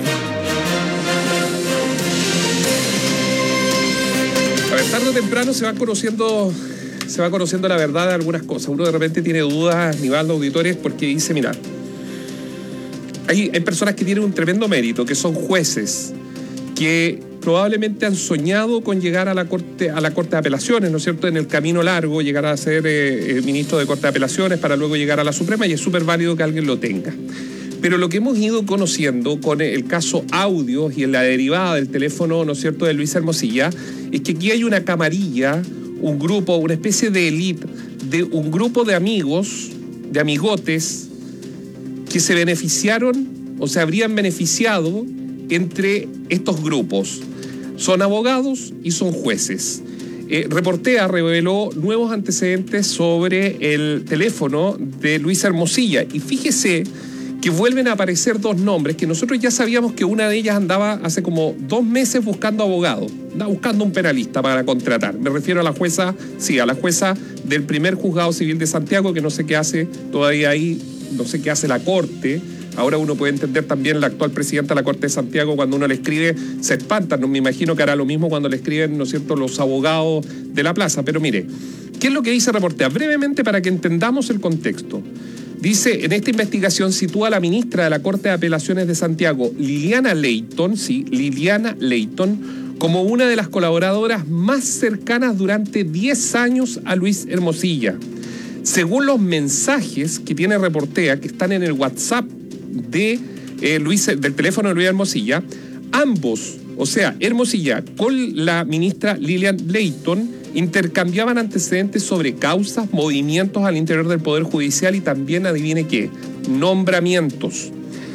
A ver, tarde o temprano se va conociendo, se va conociendo la verdad de algunas cosas. Uno de repente tiene dudas, Nivaldo, auditores, porque dice, mira, hay, hay personas que tienen un tremendo mérito, que son jueces, que probablemente han soñado con llegar a la Corte, a la Corte de Apelaciones, ¿no es cierto?, en el camino largo, llegar a ser eh, ministro de Corte de Apelaciones para luego llegar a la Suprema, y es súper válido que alguien lo tenga. Pero lo que hemos ido conociendo con el caso Audios y en la derivada del teléfono, ¿no es cierto?, de Luis Hermosilla, es que aquí hay una camarilla, un grupo, una especie de élite, de un grupo de amigos, de amigotes, que se beneficiaron o se habrían beneficiado entre estos grupos. Son abogados y son jueces. Eh, Reportea reveló nuevos antecedentes sobre el teléfono de Luis Hermosilla, y fíjese que vuelven a aparecer dos nombres que nosotros ya sabíamos que una de ellas andaba hace como dos meses buscando abogado, andaba buscando un penalista para contratar. Me refiero a la jueza, sí, a la jueza del primer juzgado civil de Santiago, que no sé qué hace todavía ahí, no sé qué hace la Corte, Ahora uno puede entender también la actual presidenta de la Corte de Santiago, cuando uno le escribe, se espanta. No me imagino que hará lo mismo cuando le escriben, ¿no es cierto?, los abogados de la plaza. Pero mire, ¿qué es lo que dice Reportea? Brevemente, para que entendamos el contexto. Dice, en esta investigación sitúa a la ministra de la Corte de Apelaciones de Santiago, Liliana Leighton, sí, Liliana Leighton, como una de las colaboradoras más cercanas durante diez años a Luis Hermosilla. Según los mensajes que tiene Reportea, que están en el WhatsApp de, eh, Luis, del teléfono de Luis Hermosilla, ambos, o sea, Hermosilla con la ministra Lilian Leighton, intercambiaban antecedentes sobre causas, movimientos al interior del Poder Judicial y también, adivine qué, nombramientos.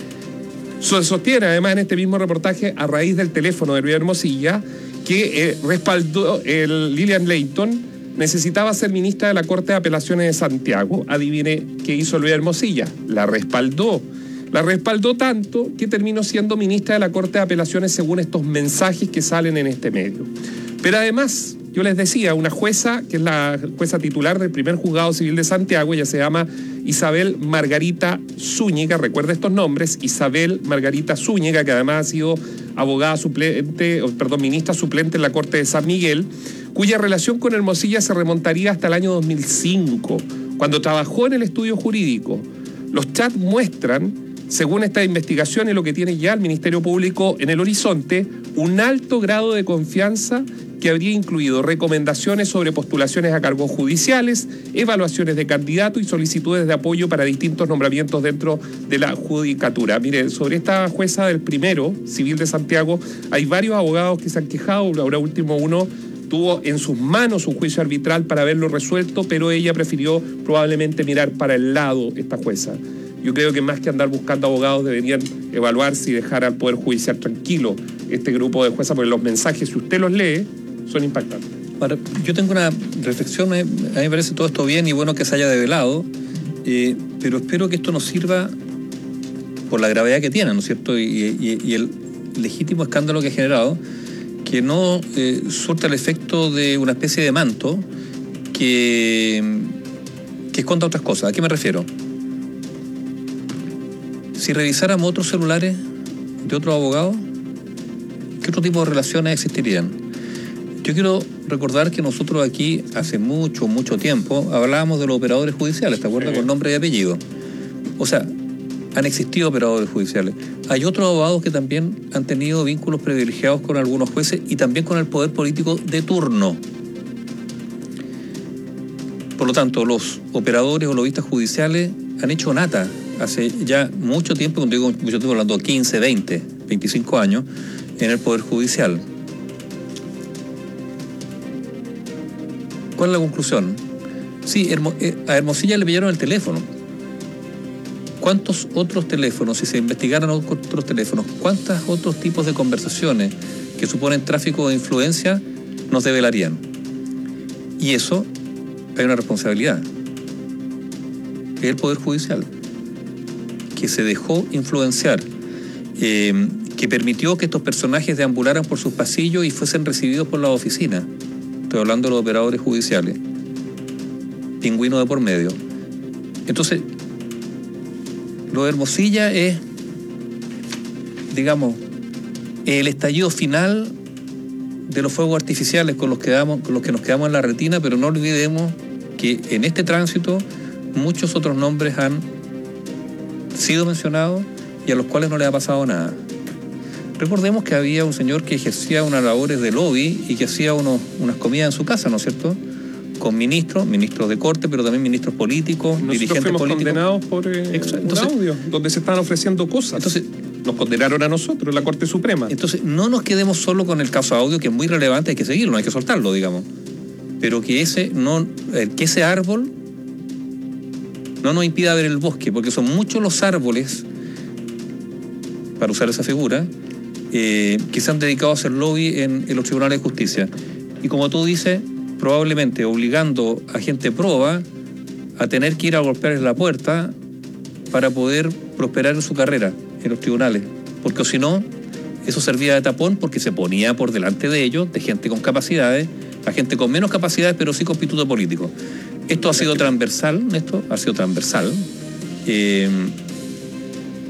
Se sostiene además en este mismo reportaje, a raíz del teléfono de Luis Hermosilla, que eh, respaldó el Lilian Leighton necesitaba ser ministra de la Corte de Apelaciones de Santiago. Adivine qué hizo Luis Hermosilla, la respaldó. La respaldó tanto que terminó siendo ministra de la Corte de Apelaciones según estos mensajes que salen en este medio. Pero además, yo les decía, una jueza, que es la jueza titular del primer juzgado civil de Santiago, ella se llama Isabel Margarita Zúñiga, recuerda estos nombres, Isabel Margarita Zúñiga, que además ha sido abogada suplente, perdón, ministra suplente en la Corte de San Miguel, cuya relación con Hermosilla se remontaría hasta el año dos mil cinco, cuando trabajó en el estudio jurídico. Los chats muestran, según esta investigación y lo que tiene ya el Ministerio Público en el horizonte, un alto grado de confianza que habría incluido recomendaciones sobre postulaciones a cargos judiciales, evaluaciones de candidato y solicitudes de apoyo para distintos nombramientos dentro de la judicatura. Mire, sobre esta jueza del primero civil de Santiago, hay varios abogados que se han quejado. Ahora último uno tuvo en sus manos un juicio arbitral para haberlo resuelto, pero ella prefirió probablemente mirar para el lado, esta jueza. Yo creo que más que andar buscando abogados deberían evaluarse y dejar al Poder Judicial tranquilo este grupo de juezas, porque los mensajes, si usted los lee, son impactantes. Ahora, yo tengo una reflexión, a mí me parece todo esto bien y bueno que se haya develado, eh, pero espero que esto nos sirva por la gravedad que tiene, ¿no es cierto? Y, y, y el legítimo escándalo que ha generado, que no eh, surta el efecto de una especie de manto que, que esconda otras cosas. ¿A qué me refiero? Si revisáramos otros celulares de otros abogados, ¿qué otro tipo de relaciones existirían? Yo quiero recordar que nosotros aquí, hace mucho, mucho tiempo, hablábamos de los operadores judiciales, ¿te acuerdas? Sí. Con nombre y apellido. O sea, han existido operadores judiciales. Hay otros abogados que también han tenido vínculos privilegiados con algunos jueces y también con el poder político de turno. Por lo tanto, los operadores o lobistas judiciales han hecho nata hace ya mucho tiempo, cuando digo mucho tiempo, hablando de quince, veinte, veinticinco años, en el Poder Judicial. ¿Cuál es la conclusión? Sí, a Hermosilla le pillaron el teléfono. ¿Cuántos otros teléfonos, si se investigaran otros teléfonos, cuántos otros tipos de conversaciones que suponen tráfico de influencia nos develarían? Y eso, hay una responsabilidad. Es el Poder Judicial, que se dejó influenciar, eh, que permitió que estos personajes deambularan por sus pasillos y fuesen recibidos por la oficina. Estoy hablando de los operadores judiciales. Pingüino de por medio. Entonces, lo de Hermosilla es, digamos, el estallido final de los fuegos artificiales con los que, damos, con los que nos quedamos en la retina, pero no olvidemos que en este tránsito muchos otros nombres han sido mencionados y a los cuales no le ha pasado nada. Recordemos que había un señor que ejercía unas labores de lobby y que hacía unos, unas comidas en su casa, ¿no es cierto?, con ministros, ministros de corte, pero también ministros políticos, Nosotros dirigentes fuimos políticos. Condenados por eh, entonces, un audio donde se estaban ofreciendo cosas. Entonces, nos condenaron a nosotros, la Corte Suprema. Entonces, no nos quedemos solo con el caso audio, que es muy relevante, hay que seguirlo, no hay que soltarlo, digamos. Pero que ese, no, que ese árbol no nos impida ver el bosque, porque son muchos los árboles, para usar esa figura, eh, que se han dedicado a hacer lobby en, en los tribunales de justicia. Y como tú dices, probablemente obligando a gente proba a tener que ir a golpear en la puerta para poder prosperar en su carrera en los tribunales, porque si no, eso servía de tapón porque se ponía por delante de ellos, de gente con capacidades, a gente con menos capacidades, pero sí con pituto político. Esto ha sido transversal, esto ha sido transversal, eh,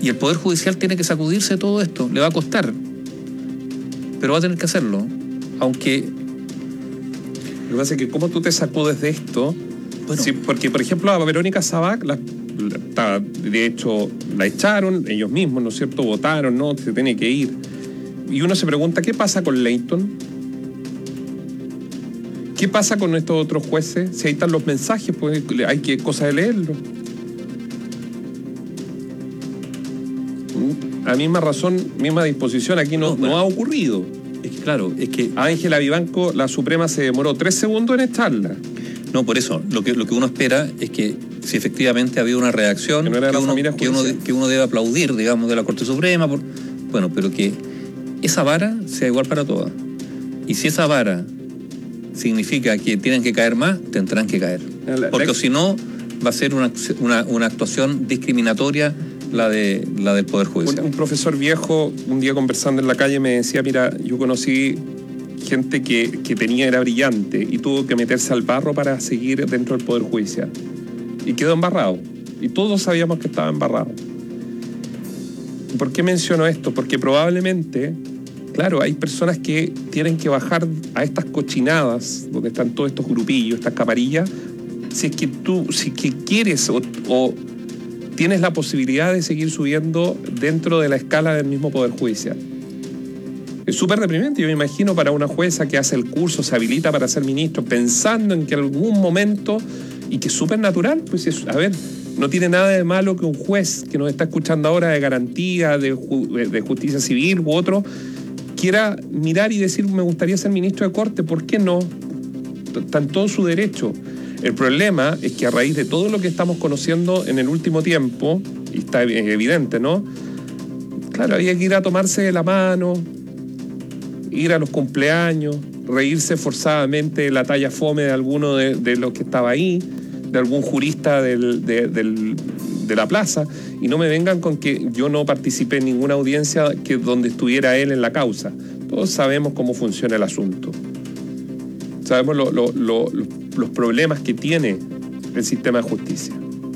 Y el Poder Judicial tiene que sacudirse de todo esto. Le va a costar, pero va a tener que hacerlo. Aunque... Lo que pasa es que ¿cómo tú te sacudes de esto? Bueno. Sí, porque, por ejemplo, a Verónica Sabac, la, la, de hecho, la echaron, ellos mismos, ¿no es cierto? Votaron, ¿no? Se tiene que ir. Y uno se pregunta, ¿qué pasa con Leighton? ¿Qué pasa con estos otros jueces? Si ahí están los mensajes, pues hay que cosa de leerlo. A misma razón, misma disposición, aquí no, no, bueno, no ha ocurrido. Es que claro, es que a Ángela Vivanco, la Suprema se demoró tres segundos en echarla. No, por eso, lo que, lo que uno espera es que si efectivamente ha habido una reacción que, no que, uno, que, uno, que uno debe aplaudir, digamos, de la Corte Suprema, por, bueno, pero que esa vara sea igual para todas. Y si esa vara significa que tienen que caer más, tendrán que caer. La, Porque la... si no, va a ser una, una, una actuación discriminatoria la de la del Poder Judicial. Un, un profesor viejo, un día conversando en la calle, me decía, mira, yo conocí gente que, que tenía, era brillante y tuvo que meterse al barro para seguir dentro del Poder Judicial. Y quedó embarrado. Y todos sabíamos que estaba embarrado. ¿Por qué menciono esto? Porque probablemente, claro, hay personas que tienen que bajar a estas cochinadas, donde están todos estos grupillos, estas camarillas, si es que tú, si es que quieres o, o tienes la posibilidad de seguir subiendo dentro de la escala del mismo Poder Judicial. Es súper deprimente, yo me imagino, para una jueza que hace el curso, se habilita para ser ministro, pensando en que algún momento, y que es súper natural, pues es, a ver, no tiene nada de malo que un juez que nos está escuchando ahora de garantía, de, ju- de justicia civil u otro, quiera mirar y decir, me gustaría ser ministro de Corte, ¿por qué no? Está en todo su derecho. El problema es que a raíz de todo lo que estamos conociendo en el último tiempo, y está evidente, ¿no? Claro, había que ir a tomarse de la mano, ir a los cumpleaños, reírse forzadamente de la talla fome de alguno de, de los que estaba ahí, de algún jurista del, de, del, de la plaza, y no me vengan con que yo no participé en ninguna audiencia que donde estuviera él en la causa. Todos sabemos cómo funciona el asunto. Sabemos lo, lo, lo, los problemas que tiene el sistema de justicia.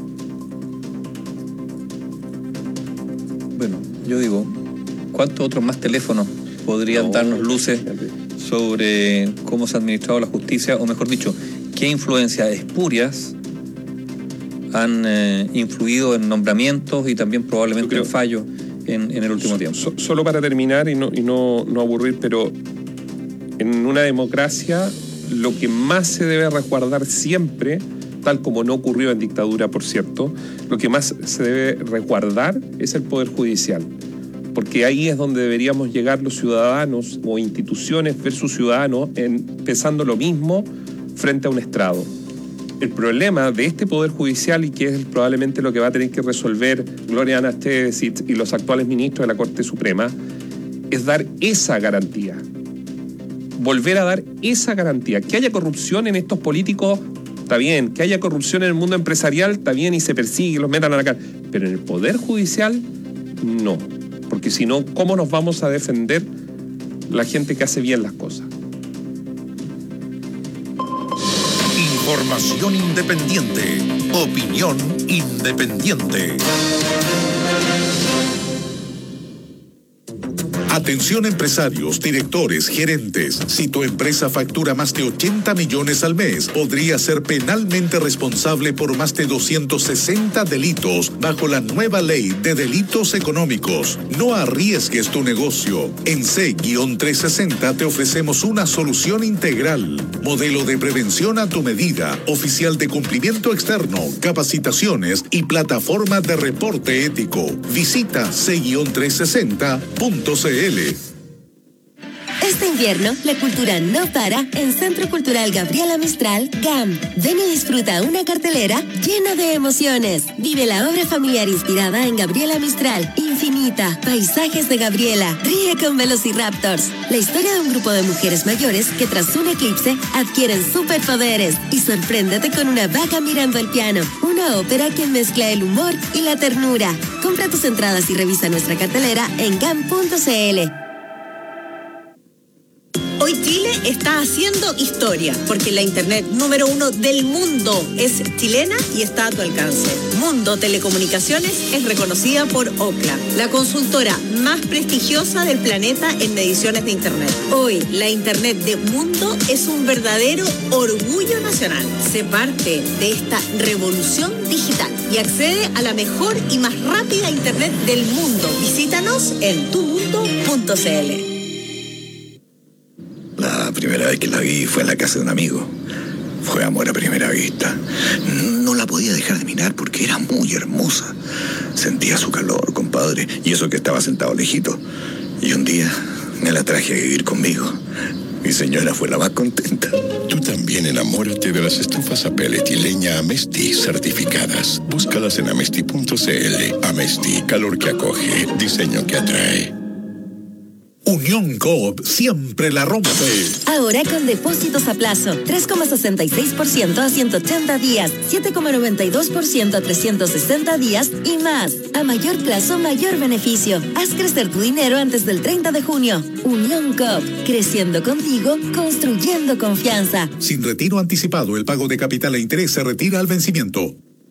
Bueno, yo digo, ¿cuántos otros más teléfonos podrían no, darnos luces sobre cómo se ha administrado la justicia, o mejor dicho, qué influencias espurias han eh, influido en nombramientos y también probablemente en fallos en, en el último so, tiempo? So, solo para terminar y no, y no, no aburrir, pero en una democracia lo que más se debe resguardar siempre, tal como no ocurrió en dictadura, por cierto, lo que más se debe resguardar es el Poder Judicial. Porque ahí es donde deberíamos llegar los ciudadanos o instituciones versus ciudadanos, en, pensando lo mismo frente a un estrado. El problema de este Poder Judicial, y que es probablemente lo que va a tener que resolver Gloria Anastés y, y los actuales ministros de la Corte Suprema, es dar esa garantía. Volver a dar esa garantía. Que haya corrupción en estos políticos, está bien. Que haya corrupción en el mundo empresarial, está bien, y se persigue, los metan a la cárcel. Pero en el Poder Judicial, no. Porque si no, ¿cómo nos vamos a defender la gente que hace bien las cosas? Información independiente. Opinión independiente. Atención empresarios, directores, gerentes. Si tu empresa factura más de ochenta millones al mes, podría ser penalmente responsable por más de doscientos sesenta delitos bajo la nueva ley de delitos económicos. No arriesgues tu negocio. En C trescientos sesenta te ofrecemos una solución integral. Modelo de prevención a tu medida, oficial de cumplimiento externo, capacitaciones y plataforma de reporte ético. Visita C trescientos sesenta punto c l. Este invierno, la cultura no para en Centro Cultural Gabriela Mistral, G A M. Ven y disfruta una cartelera llena de emociones. Vive la obra familiar inspirada en Gabriela Mistral, Infinita, Paisajes de Gabriela, Ríe con Velociraptors. La historia de un grupo de mujeres mayores que tras un eclipse adquieren superpoderes. Y sorpréndete con una vaca mirando el piano, una ópera que mezcla el humor y la ternura. Compra tus entradas y revisa nuestra cartelera en gam punto c l. Hoy Chile está haciendo historia, porque la internet número uno del mundo es chilena y está a tu alcance. Mundo Telecomunicaciones es reconocida por Ookla, la consultora más prestigiosa del planeta en mediciones de internet. Hoy, la internet de Mundo es un verdadero orgullo nacional. Sé parte de esta revolución digital y accede a la mejor y más rápida internet del mundo. Visítanos en tu mundo punto c l. La primera vez que la vi fue en la casa de un amigo. Fue amor a primera vista. No la podía dejar de mirar porque era muy hermosa. Sentía su calor, compadre, y eso que estaba sentado lejito. Y un día me la traje a vivir conmigo. Mi señora fue la más contenta. Tú también enamórate de las estufas a pellet y leña Amesti certificadas. Búscalas en amesti punto c l. Amesti, calor que acoge, diseño que atrae. Unión Coop siempre la rompe. Ahora con depósitos a plazo, tres coma sesenta y seis por ciento a ciento ochenta días, siete coma noventa y dos por ciento a trescientos sesenta días y más. A mayor plazo, mayor beneficio. Haz crecer tu dinero antes del treinta de junio. Unión Coop, creciendo contigo, construyendo confianza. Sin retiro anticipado, el pago de capital e interés se retira al vencimiento.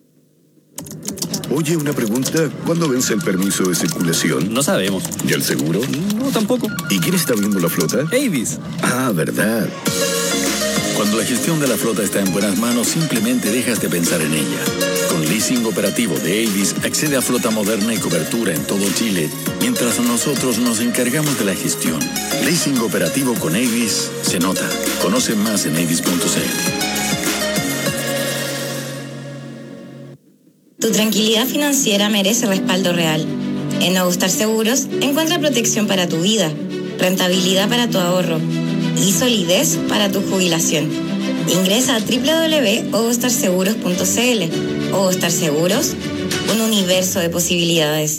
Oye, una pregunta. ¿Cuándo vence el permiso de circulación? No sabemos. ¿Y el seguro? No, tampoco. ¿Y quién está viendo la flota? Avis. Ah, verdad. Cuando la gestión de la flota está en buenas manos, simplemente dejas de pensar en ella. Con leasing operativo de Avis, accede a flota moderna y cobertura en todo Chile, mientras nosotros nos encargamos de la gestión. Leasing operativo con Avis se nota. Conoce más en avis punto c l. Tu tranquilidad financiera merece respaldo real. En Nuevo Star Seguros encuentra protección para tu vida, rentabilidad para tu ahorro y solidez para tu jubilación. Ingresa a doble u doble u doble u punto ovostar seguros punto c l. Ovostar Seguros, un universo de posibilidades.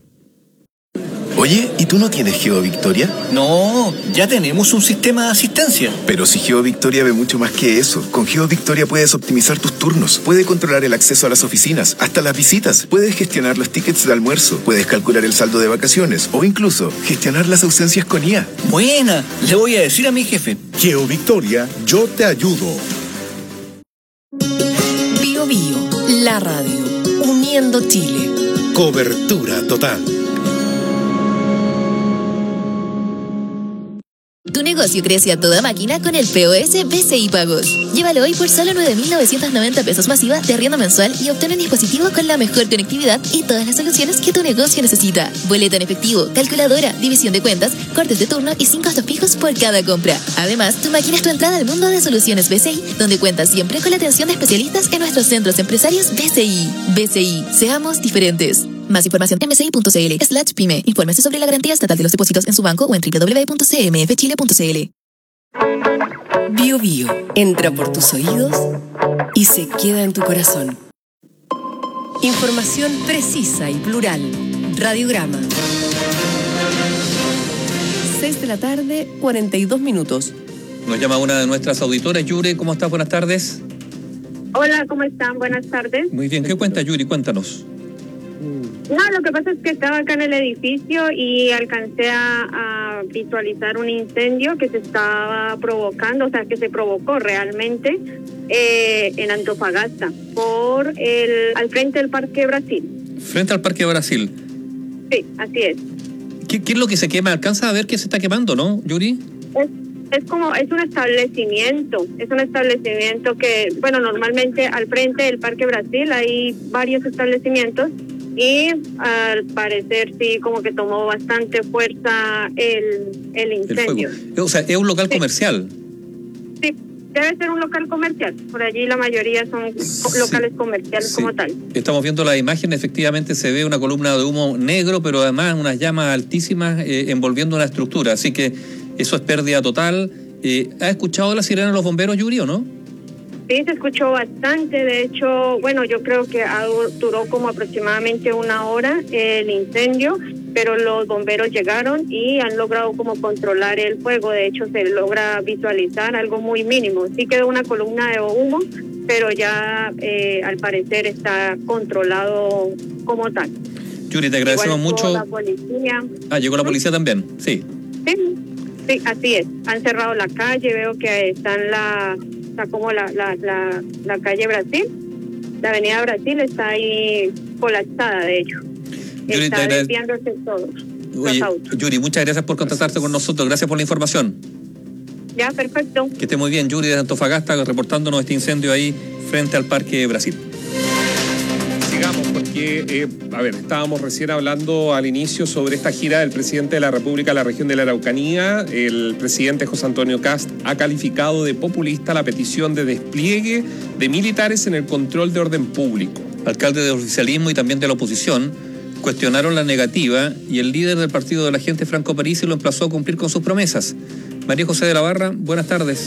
Oye, ¿y tú no tienes GeoVictoria? No, ya tenemos un sistema de asistencia. Pero si GeoVictoria ve mucho más que eso. Con GeoVictoria puedes optimizar tus turnos, puedes controlar el acceso a las oficinas, hasta las visitas, puedes gestionar los tickets de almuerzo, puedes calcular el saldo de vacaciones o incluso gestionar las ausencias con I A. Buena, le voy a decir a mi jefe. GeoVictoria, yo te ayudo. Bio Bio, la radio, uniendo Chile. Cobertura total. Tu negocio crece a toda máquina con el P O S B C I Pagos. Llévalo hoy por solo nueve mil novecientos noventa pesos masiva de arriendo mensual y obtén un dispositivo con la mejor conectividad y todas las soluciones que tu negocio necesita. Boleta en efectivo, calculadora, división de cuentas, cortes de turno y sin costos fijos por cada compra. Además, tu máquina es tu entrada al mundo de soluciones B C I, donde cuentas siempre con la atención de especialistas en nuestros centros empresarios B C I. B C I, seamos diferentes. Más información en bci punto c l slash pyme. Infórmese sobre la garantía estatal de los depósitos en su banco o en doble u doble u doble u punto c m f chile punto c l. Bio Bio entra por tus oídos y se queda en tu corazón. Información precisa y plural. Radiograma. seis de la tarde, cuarenta y dos minutos. Nos llama una de nuestras auditoras. Yuri, ¿cómo estás? Buenas tardes. Hola, ¿cómo están? Buenas tardes. Muy bien, ¿qué cuenta Yuri? Cuéntanos. No, lo que pasa es que estaba acá en el edificio y alcancé a, a visualizar un incendio que se estaba provocando, o sea, que se provocó realmente eh, en Antofagasta, por el al frente del Parque Brasil. Frente al Parque Brasil. Sí, así es. ¿Qué, qué es lo que se quema? ¿Alcanza a ver qué se está quemando, no, Yuri? Es, es como, es un establecimiento, es un establecimiento que, bueno, normalmente al frente del Parque Brasil hay varios establecimientos. Y al parecer sí, como que tomó bastante fuerza el, el incendio. El o sea, es un local sí. comercial. Sí, debe ser un local comercial. Por allí la mayoría son sí. locales comerciales sí. como tal. Estamos viendo la imagen, efectivamente se ve una columna de humo negro, pero además unas llamas altísimas eh, envolviendo una estructura. Así que eso es pérdida total. Eh, ¿Ha escuchado la sirena de los bomberos, Yuri, o no? Sí, se escuchó bastante. De hecho, bueno, yo creo que duró como aproximadamente una hora el incendio, pero los bomberos llegaron y han logrado como controlar el fuego. De hecho, se logra visualizar algo muy mínimo. Sí quedó una columna de humo, pero ya eh, al parecer está controlado como tal. Yuri, te agradecemos Igual mucho. La policía. Ah, llegó la policía también, sí. Sí. Sí, así es. Han cerrado la calle, veo que está en la, está como la, la, la, la calle Brasil, la avenida Brasil está ahí colapsada, de hecho. Yuri, está te- desviándose todos Oye, los autos. Yuri, muchas gracias por contactarse con nosotros. Gracias por la información. Ya, perfecto. Que esté muy bien. Yuri de Antofagasta reportándonos este incendio ahí frente al Parque Brasil. Sigamos, porque, eh, a ver, estábamos recién hablando al inicio sobre esta gira del presidente de la República a la región de la Araucanía. El presidente José Antonio Kast ha calificado de populista la petición de despliegue de militares en el control de orden público. Alcalde del oficialismo y también de la oposición cuestionaron la negativa y el líder del partido de la gente, Franco Parisi, lo emplazó a cumplir con sus promesas. María José de la Barra, buenas tardes.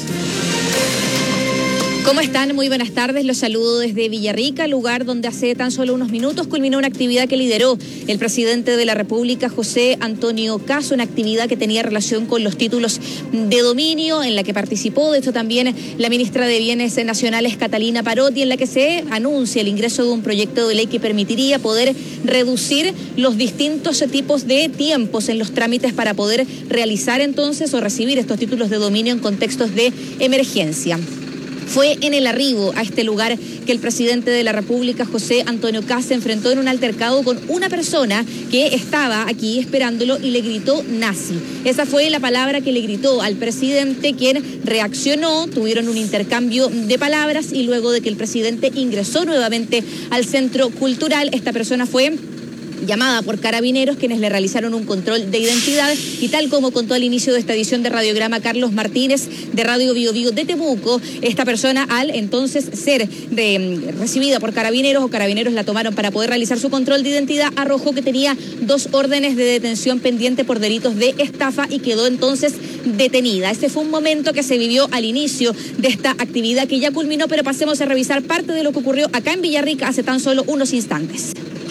¿Cómo están? Muy buenas tardes. Los saludo desde Villarrica, lugar donde hace tan solo unos minutos culminó una actividad que lideró el presidente de la República, José Antonio Kast, una actividad que tenía relación con los títulos de dominio, en la que participó, de hecho también la ministra de Bienes Nacionales, Catalina Parotti, en la que se anuncia el ingreso de un proyecto de ley que permitiría poder reducir los distintos tipos de tiempos en los trámites para poder realizar entonces o recibir estos títulos de dominio en contextos de emergencia. Fue en el arribo a este lugar que el presidente de la República, José Antonio Kast, se enfrentó en un altercado con una persona que estaba aquí esperándolo y le gritó nazi. Esa fue la palabra que le gritó al presidente, quien reaccionó, tuvieron un intercambio de palabras y luego de que el presidente ingresó nuevamente al centro cultural, esta persona fue llamada por carabineros, quienes le realizaron un control de identidad, y tal como contó al inicio de esta edición de Radiograma Carlos Martínez de Radio Bio Bio de Temuco, esta persona, al entonces ser de, recibida por carabineros o carabineros la tomaron para poder realizar su control de identidad, arrojó que tenía dos órdenes de detención pendiente por delitos de estafa y quedó entonces detenida. Ese fue un momento que se vivió al inicio de esta actividad que ya culminó, pero pasemos a revisar parte de lo que ocurrió acá en Villarrica hace tan solo unos instantes.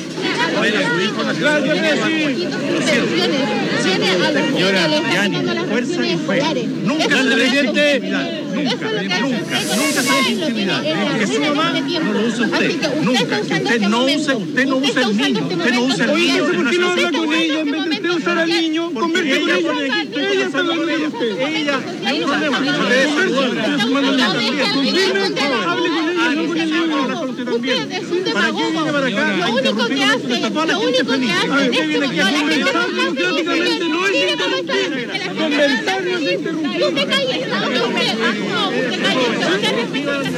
Señora Yani, fuerza y fe. Nunca se le siente, nunca, nunca, nunca se le intimidad. Que su mamá no lo usa usted, nunca. Que usted no usa, usted no usa el niño, usted no usa el niño. ¿Por qué no habla con ella en vez de usted usar al niño? Converse con ella. Ella está hablando con usted. Ella, no hay problema. Hable con ella, no con el niño. Usted es un demagogo. Lo único que hace, lo único que hace es que conversar democráticamente no es interrumpir. Conversar no es interrumpir. Usted calle, no, usted calle.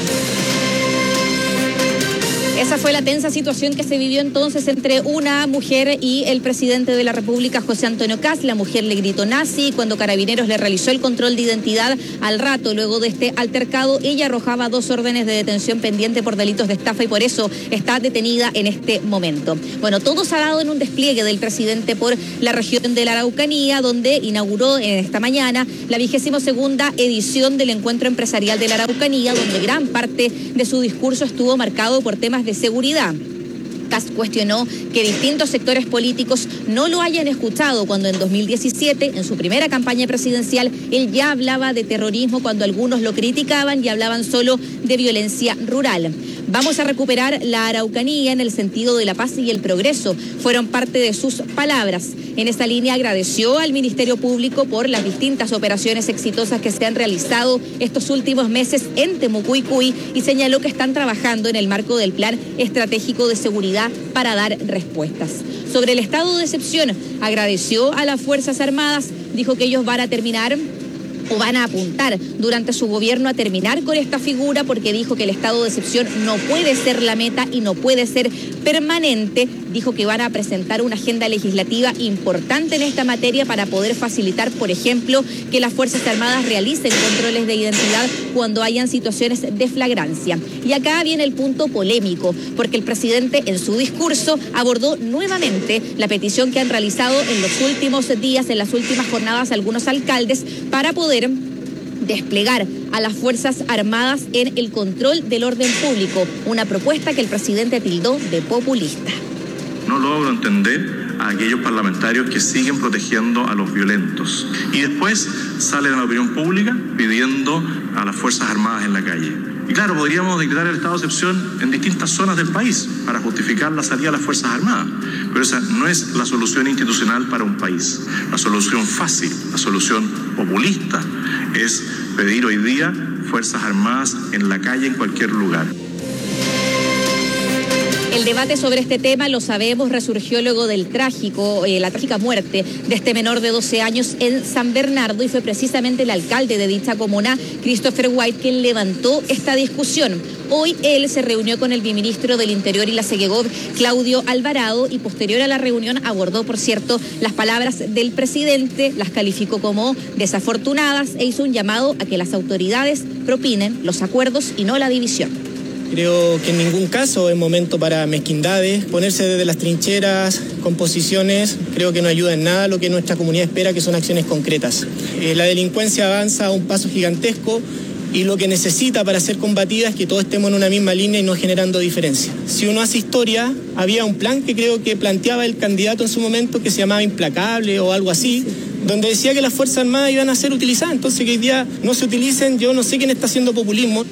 Esa fue la tensa situación que se vivió entonces entre una mujer y el presidente de la República, José Antonio Kast. La mujer le gritó nazi. Cuando Carabineros le realizó el control de identidad, al rato, luego de este altercado, ella arrojaba dos órdenes de detención pendiente por delitos de estafa y por eso está detenida en este momento. Bueno, todo se ha dado en un despliegue del presidente por la región de la Araucanía, donde inauguró en esta mañana la vigésimo segunda edición del Encuentro Empresarial de la Araucanía, donde gran parte de su discurso estuvo marcado por temas de seguridad. Kast cuestionó que distintos sectores políticos no lo hayan escuchado cuando en dos mil diecisiete, en su primera campaña presidencial, él ya hablaba de terrorismo cuando algunos lo criticaban y hablaban solo de violencia rural. Vamos a recuperar la Araucanía en el sentido de la paz y el progreso, fueron parte de sus palabras. En esta línea agradeció al Ministerio Público por las distintas operaciones exitosas que se han realizado estos últimos meses en Temucuicuy y señaló que están trabajando en el marco del Plan Estratégico de Seguridad para dar respuestas. Sobre el estado de excepción, agradeció a las Fuerzas Armadas, dijo que ellos van a terminar o van a apuntar durante su gobierno a terminar con esta figura porque dijo que el estado de excepción no puede ser la meta y no puede ser permanente. Dijo que van a presentar una agenda legislativa importante en esta materia para poder facilitar, por ejemplo, que las Fuerzas Armadas realicen controles de identidad cuando hayan situaciones de flagrancia. Y acá viene el punto polémico, porque el presidente en su discurso abordó nuevamente la petición que han realizado en los últimos días, en las últimas jornadas, algunos alcaldes para poder desplegar a las Fuerzas Armadas en el control del orden público, una propuesta que el presidente tildó de populista. No logro entender a aquellos parlamentarios que siguen protegiendo a los violentos y después salen a la opinión pública pidiendo a las Fuerzas Armadas en la calle. Y claro, podríamos decretar el estado de excepción en distintas zonas del país para justificar la salida de las Fuerzas Armadas, pero esa no es la solución institucional para un país. La solución fácil, la solución populista es pedir hoy día Fuerzas Armadas en la calle, en cualquier lugar. El debate sobre este tema, lo sabemos, resurgió luego del trágico, eh, la trágica muerte de este menor de doce años en San Bernardo, y fue precisamente el alcalde de dicha comuna, Christopher White, quien levantó esta discusión. Hoy él se reunió con el viceministro del Interior y la Segegov, Claudio Alvarado, y posterior a la reunión abordó, por cierto, las palabras del presidente, las calificó como desafortunadas e hizo un llamado a que las autoridades propinen los acuerdos y no la división. Creo que en ningún caso es momento para mezquindades, ponerse desde las trincheras con posiciones, creo que no ayuda en nada. Lo que nuestra comunidad espera, que son acciones concretas. Eh, la delincuencia avanza a un paso gigantesco y lo que necesita para ser combatida es que todos estemos en una misma línea y no generando diferencia. Si uno hace historia, había un plan que creo que planteaba el candidato en su momento que se llamaba Implacable o algo así, donde decía que las Fuerzas Armadas iban a ser utilizadas, entonces que hoy día no se utilicen, yo no sé quién está haciendo populismo.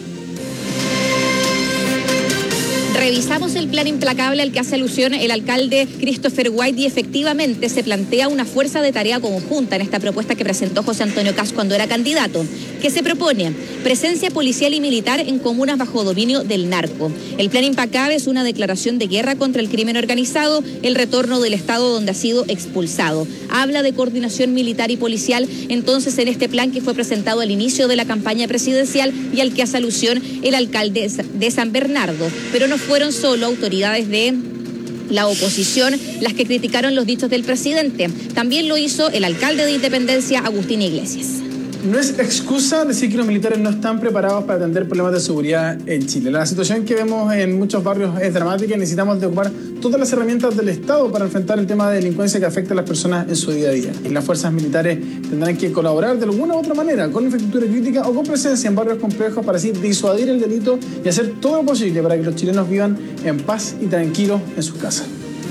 Revisamos el plan implacable al que hace alusión el alcalde Christopher White y efectivamente se plantea una fuerza de tarea conjunta en esta propuesta que presentó José Antonio Kast cuando era candidato. ¿Qué se propone? Presencia policial y militar en comunas bajo dominio del narco. El plan implacable es una declaración de guerra contra el crimen organizado, el retorno del Estado donde ha sido expulsado. Habla de coordinación militar y policial, entonces en este plan que fue presentado al inicio de la campaña presidencial y al que hace alusión el alcalde de San Bernardo. Pero no fueron solo autoridades de la oposición las que criticaron los dichos del presidente. También lo hizo el alcalde de Independencia, Agustín Iglesias. No es excusa decir que los militares no están preparados para atender problemas de seguridad en Chile. La situación que vemos en muchos barrios es dramática y necesitamos de ocupar todas las herramientas del Estado para enfrentar el tema de delincuencia que afecta a las personas en su día a día. Y las fuerzas militares tendrán que colaborar de alguna u otra manera con infraestructura crítica o con presencia en barrios complejos para así disuadir el delito y hacer todo lo posible para que los chilenos vivan en paz y tranquilos en sus casas.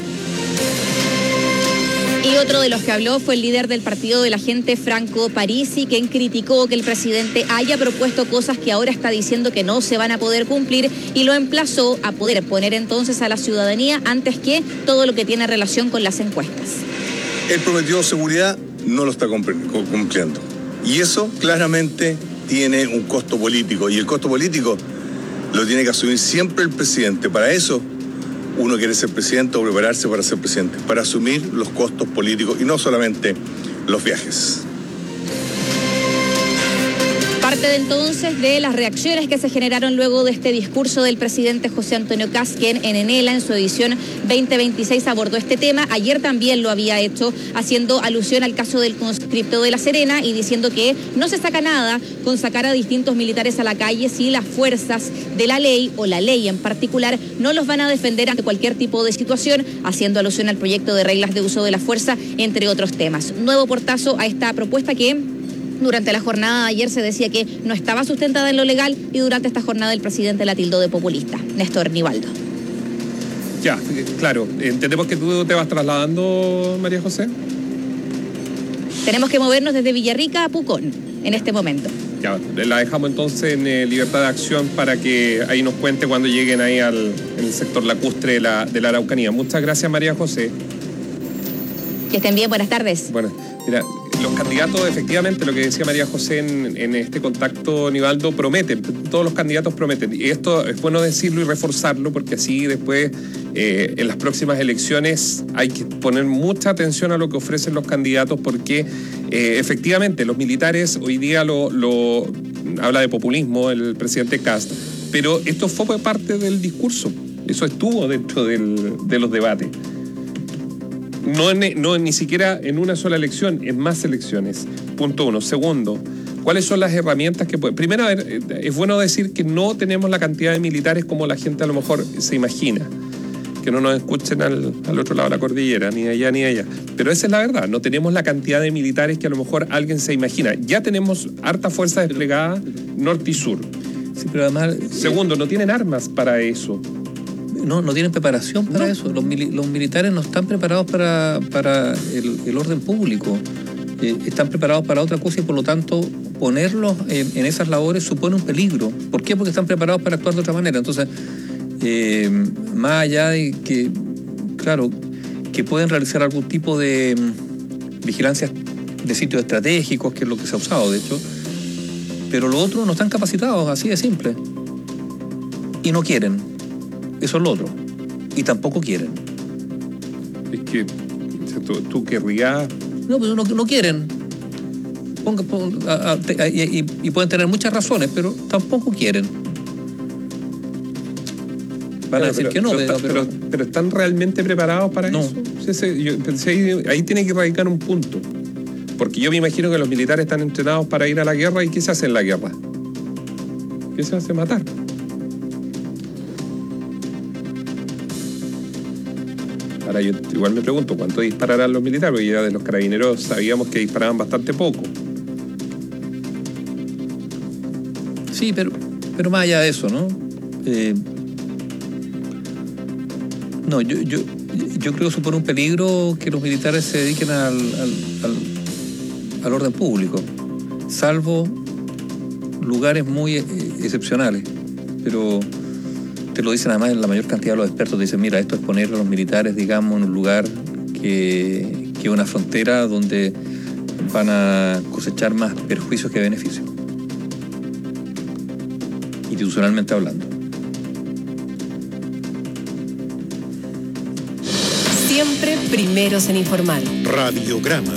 Y otro de los que habló fue el líder del partido de la gente, Franco Parisi, quien criticó que el presidente haya propuesto cosas que ahora está diciendo que no se van a poder cumplir y lo emplazó a poder poner entonces a la ciudadanía antes que todo lo que tiene relación con las encuestas. Él prometió seguridad, no lo está cumpliendo. Y eso claramente tiene un costo político y el costo político lo tiene que asumir siempre el presidente. Para eso uno quiere ser presidente o prepararse para ser presidente, para asumir los costos políticos y no solamente los viajes. Parte de entonces de las reacciones que se generaron luego de este discurso del presidente José Antonio Kast, quien en Enela, en su edición veinte veintiséis, abordó este tema. Ayer también lo había hecho, haciendo alusión al caso del conscripto de La Serena y diciendo que no se saca nada con sacar a distintos militares a la calle si las fuerzas de la ley, o la ley en particular, no los van a defender ante cualquier tipo de situación, haciendo alusión al proyecto de reglas de uso de la fuerza, entre otros temas. Nuevo portazo a esta propuesta que durante la jornada de ayer se decía que no estaba sustentada en lo legal y durante esta jornada el presidente la tildó de populista. Néstor Nivaldo. Ya, claro. Entendemos que tú te vas trasladando, María José. Tenemos que movernos desde Villarrica a Pucón en este momento. Ya, la dejamos entonces en eh, Libertad de Acción para que ahí nos cuente cuando lleguen ahí al en el sector lacustre de la, de la Araucanía. Muchas gracias, María José. Que estén bien, buenas tardes. Bueno, mira, los candidatos, efectivamente, lo que decía María José en, en este contacto, Nivaldo, prometen, todos los candidatos prometen. Y esto es bueno decirlo y reforzarlo porque así después, eh, en las próximas elecciones, hay que poner mucha atención a lo que ofrecen los candidatos porque, eh, efectivamente, los militares hoy día lo, lo habla de populismo el presidente Kast, pero esto fue parte del discurso, eso estuvo dentro del, de los debates. No, en, no ni siquiera en una sola elección, en más elecciones. Punto uno. Segundo, ¿cuáles son las herramientas que pueden? Primero, a ver, es bueno decir que no tenemos la cantidad de militares como la gente a lo mejor se imagina. Que no nos escuchen al, al otro lado de la cordillera, ni allá ni allá. Pero esa es la verdad, no tenemos la cantidad de militares que a lo mejor alguien se imagina. Ya tenemos harta fuerza desplegada norte y sur. Sí, pero además... Segundo, no tienen armas para eso. No, no tienen preparación para no. eso. Los, mili los militares no están preparados para, para el, el orden público. Eh, están preparados para otra cosa y por lo tanto ponerlos en, en esas labores supone un peligro. ¿Por qué? Porque están preparados para actuar de otra manera. Entonces, eh, más allá de que, claro, que pueden realizar algún tipo de um, vigilancia de sitios estratégicos, que es lo que se ha usado, de hecho, pero los otros no están capacitados, así de simple. Y no quieren. Eso es lo otro. Y tampoco quieren. Es que tú, tú querrías... No, pero no, no quieren. Ponga, ponga, a, a, a, y, y pueden tener muchas razones, pero tampoco quieren. Van a decir pero, que no, pero, pero, pero, pero ¿están realmente preparados para no. eso? Sí, sí, yo pensé, ahí, ahí tiene que radicar un punto. Porque yo me imagino que los militares están entrenados para ir a la guerra. ¿Y qué se hace en la guerra? ¿Qué se hace? Matar. Ahora yo igual me pregunto cuánto dispararán los militares, porque ya de los carabineros sabíamos que disparaban bastante poco. Sí, pero, pero más allá de eso, ¿no? Eh, no, yo, yo, yo creo que supone un peligro que los militares se dediquen al, al, al, al orden público, salvo lugares muy eh, excepcionales. Pero te lo dicen además la mayor cantidad de los expertos, te dicen, mira, esto es poner a los militares, digamos, en un lugar que, que una frontera donde van a cosechar más perjuicios que beneficios, institucionalmente hablando. Siempre primeros en informar. Radiograma.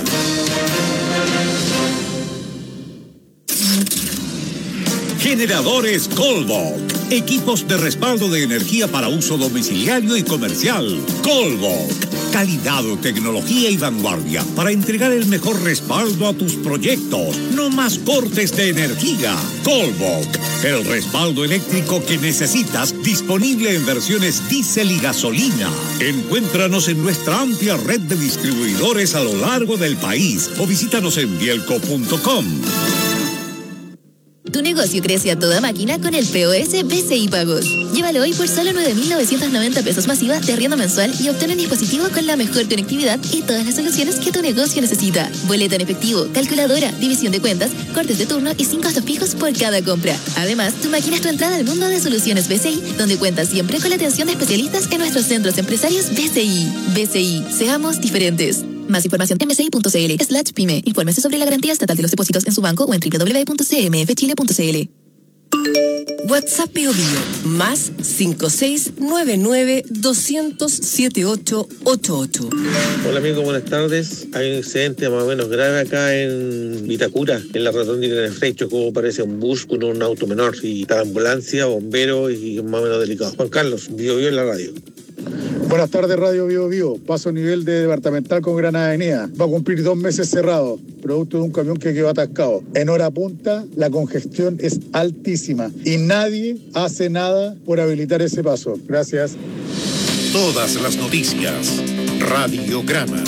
Generadores Colvolt. Equipos de respaldo de energía para uso domiciliario y comercial. Colvolt. Calidad, tecnología y vanguardia para entregar el mejor respaldo a tus proyectos. No más cortes de energía. Colvolt. El respaldo eléctrico que necesitas, disponible en versiones diésel y gasolina. Encuéntranos en nuestra amplia red de distribuidores a lo largo del país o visítanos en bielco punto com. Tu negocio crece a toda máquina con el P O S B C I Pagos. Llévalo hoy por solo nueve mil novecientos noventa pesos masiva de arriendo mensual y obtén un dispositivo con la mejor conectividad y todas las soluciones que tu negocio necesita. Boleta en efectivo, calculadora, división de cuentas, cortes de turno y sin costos fijos por cada compra. Además, tu máquina es tu entrada al mundo de soluciones B C I, donde cuentas siempre con la atención de especialistas en nuestros centros empresarios B C I. B C I, seamos diferentes. Más información en mci.cl slash pyme. Infórmese sobre la garantía estatal de los depósitos en su banco o en doble u doble u doble u punto c m f chile punto c l. WhatsApp Bio Bio, más cinco seis nueve nueve dos cero cero siete ocho ocho ocho. Hola amigo, buenas tardes. Hay un accidente más o menos grave acá en Vitacura, en la rotonda de Freixo, como parece un bus con un auto menor, y está ambulancia, bombero y más o menos delicado. Juan Carlos, Bio Bio en la radio. Buenas tardes, Radio Bio Bio. Paso nivel de departamental con Gran Avenida. Va a cumplir dos meses cerrado, producto de un camión que quedó atascado. En hora punta, la congestión es altísima y nadie hace nada por habilitar ese paso. Gracias. Todas las noticias. Radiograma.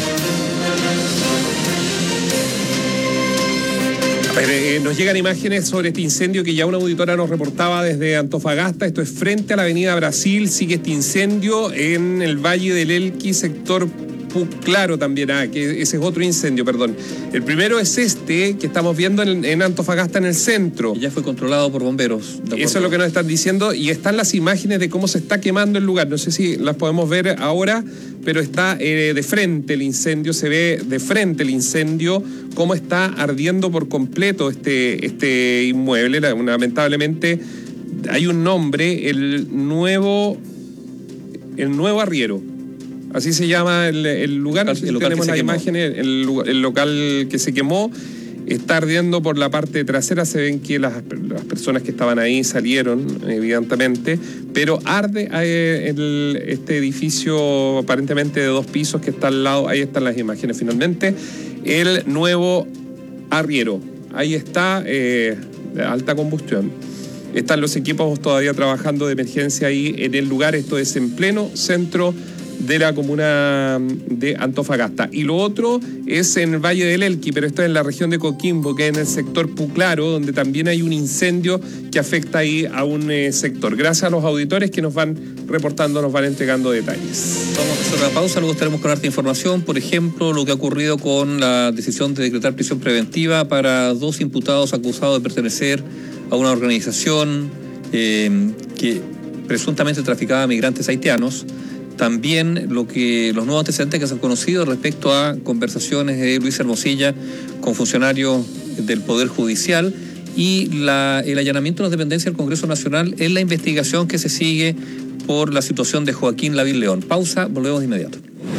A ver, eh, nos llegan imágenes sobre este incendio que ya una auditora nos reportaba desde Antofagasta. Esto es frente a la avenida Brasil. Sigue este incendio en el Valle del Elqui, sector Puclaro también. Ah, que ese es otro incendio, perdón. El primero es este que estamos viendo en, en Antofagasta, en el centro. Y ya fue controlado por bomberos. Eso es lo que nos están diciendo. Y están las imágenes de cómo se está quemando el lugar. No sé si las podemos ver ahora, pero está eh, de frente el incendio. Se ve de frente el incendio, cómo está ardiendo por completo este, este inmueble. Lamentablemente hay un nombre, el nuevo, el nuevo arriero. Así se llama el, el lugar. El local, tenemos las imágenes, el, el local que se quemó. Está ardiendo por la parte trasera. Se ven que las, las personas que estaban ahí salieron, evidentemente. Pero arde eh, el, este edificio aparentemente de dos pisos que está al lado. Ahí están las imágenes finalmente. El nuevo arriero. Ahí está, eh, de alta combustión. Están los equipos todavía trabajando de emergencia ahí en el lugar. Esto es en pleno centro de la comuna de Antofagasta. Y lo otro es en el Valle del Elqui, pero esto es en la región de Coquimbo, que es en el sector Puclaro, donde también hay un incendio que afecta ahí a un eh, sector. Gracias a los auditores que nos van reportando, nos van entregando detalles. Vamos a hacer una pausa, luego estaremos con harta información. Por ejemplo, lo que ha ocurrido con la decisión de decretar prisión preventiva para dos imputados acusados de pertenecer a una organización eh, que presuntamente traficaba migrantes haitianos. También lo que los nuevos antecedentes que se han conocido respecto a conversaciones de Luis Hermosilla con funcionarios del Poder Judicial y la, el allanamiento de las dependencias del Congreso Nacional en la investigación que se sigue por la situación de Joaquín Lavín León. Pausa, volvemos de inmediato.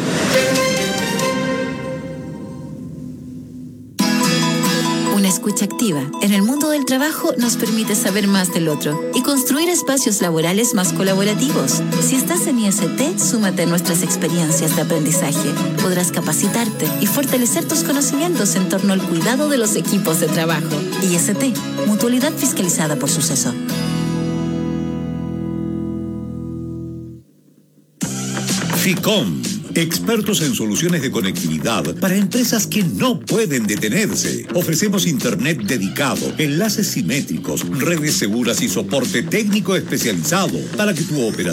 Una escucha activa en el mundo del trabajo nos permite saber más del otro y construir espacios laborales más colaborativos. Si estás en I S T, súmate a nuestras experiencias de aprendizaje. Podrás capacitarte y fortalecer tus conocimientos en torno al cuidado de los equipos de trabajo. I S T, Mutualidad Fiscalizada por Suceso. FICOM, expertos en soluciones de conectividad para empresas que no pueden detenerse. Ofrecemos internet dedicado, enlaces simétricos, redes seguras y soporte técnico especializado para que tu operación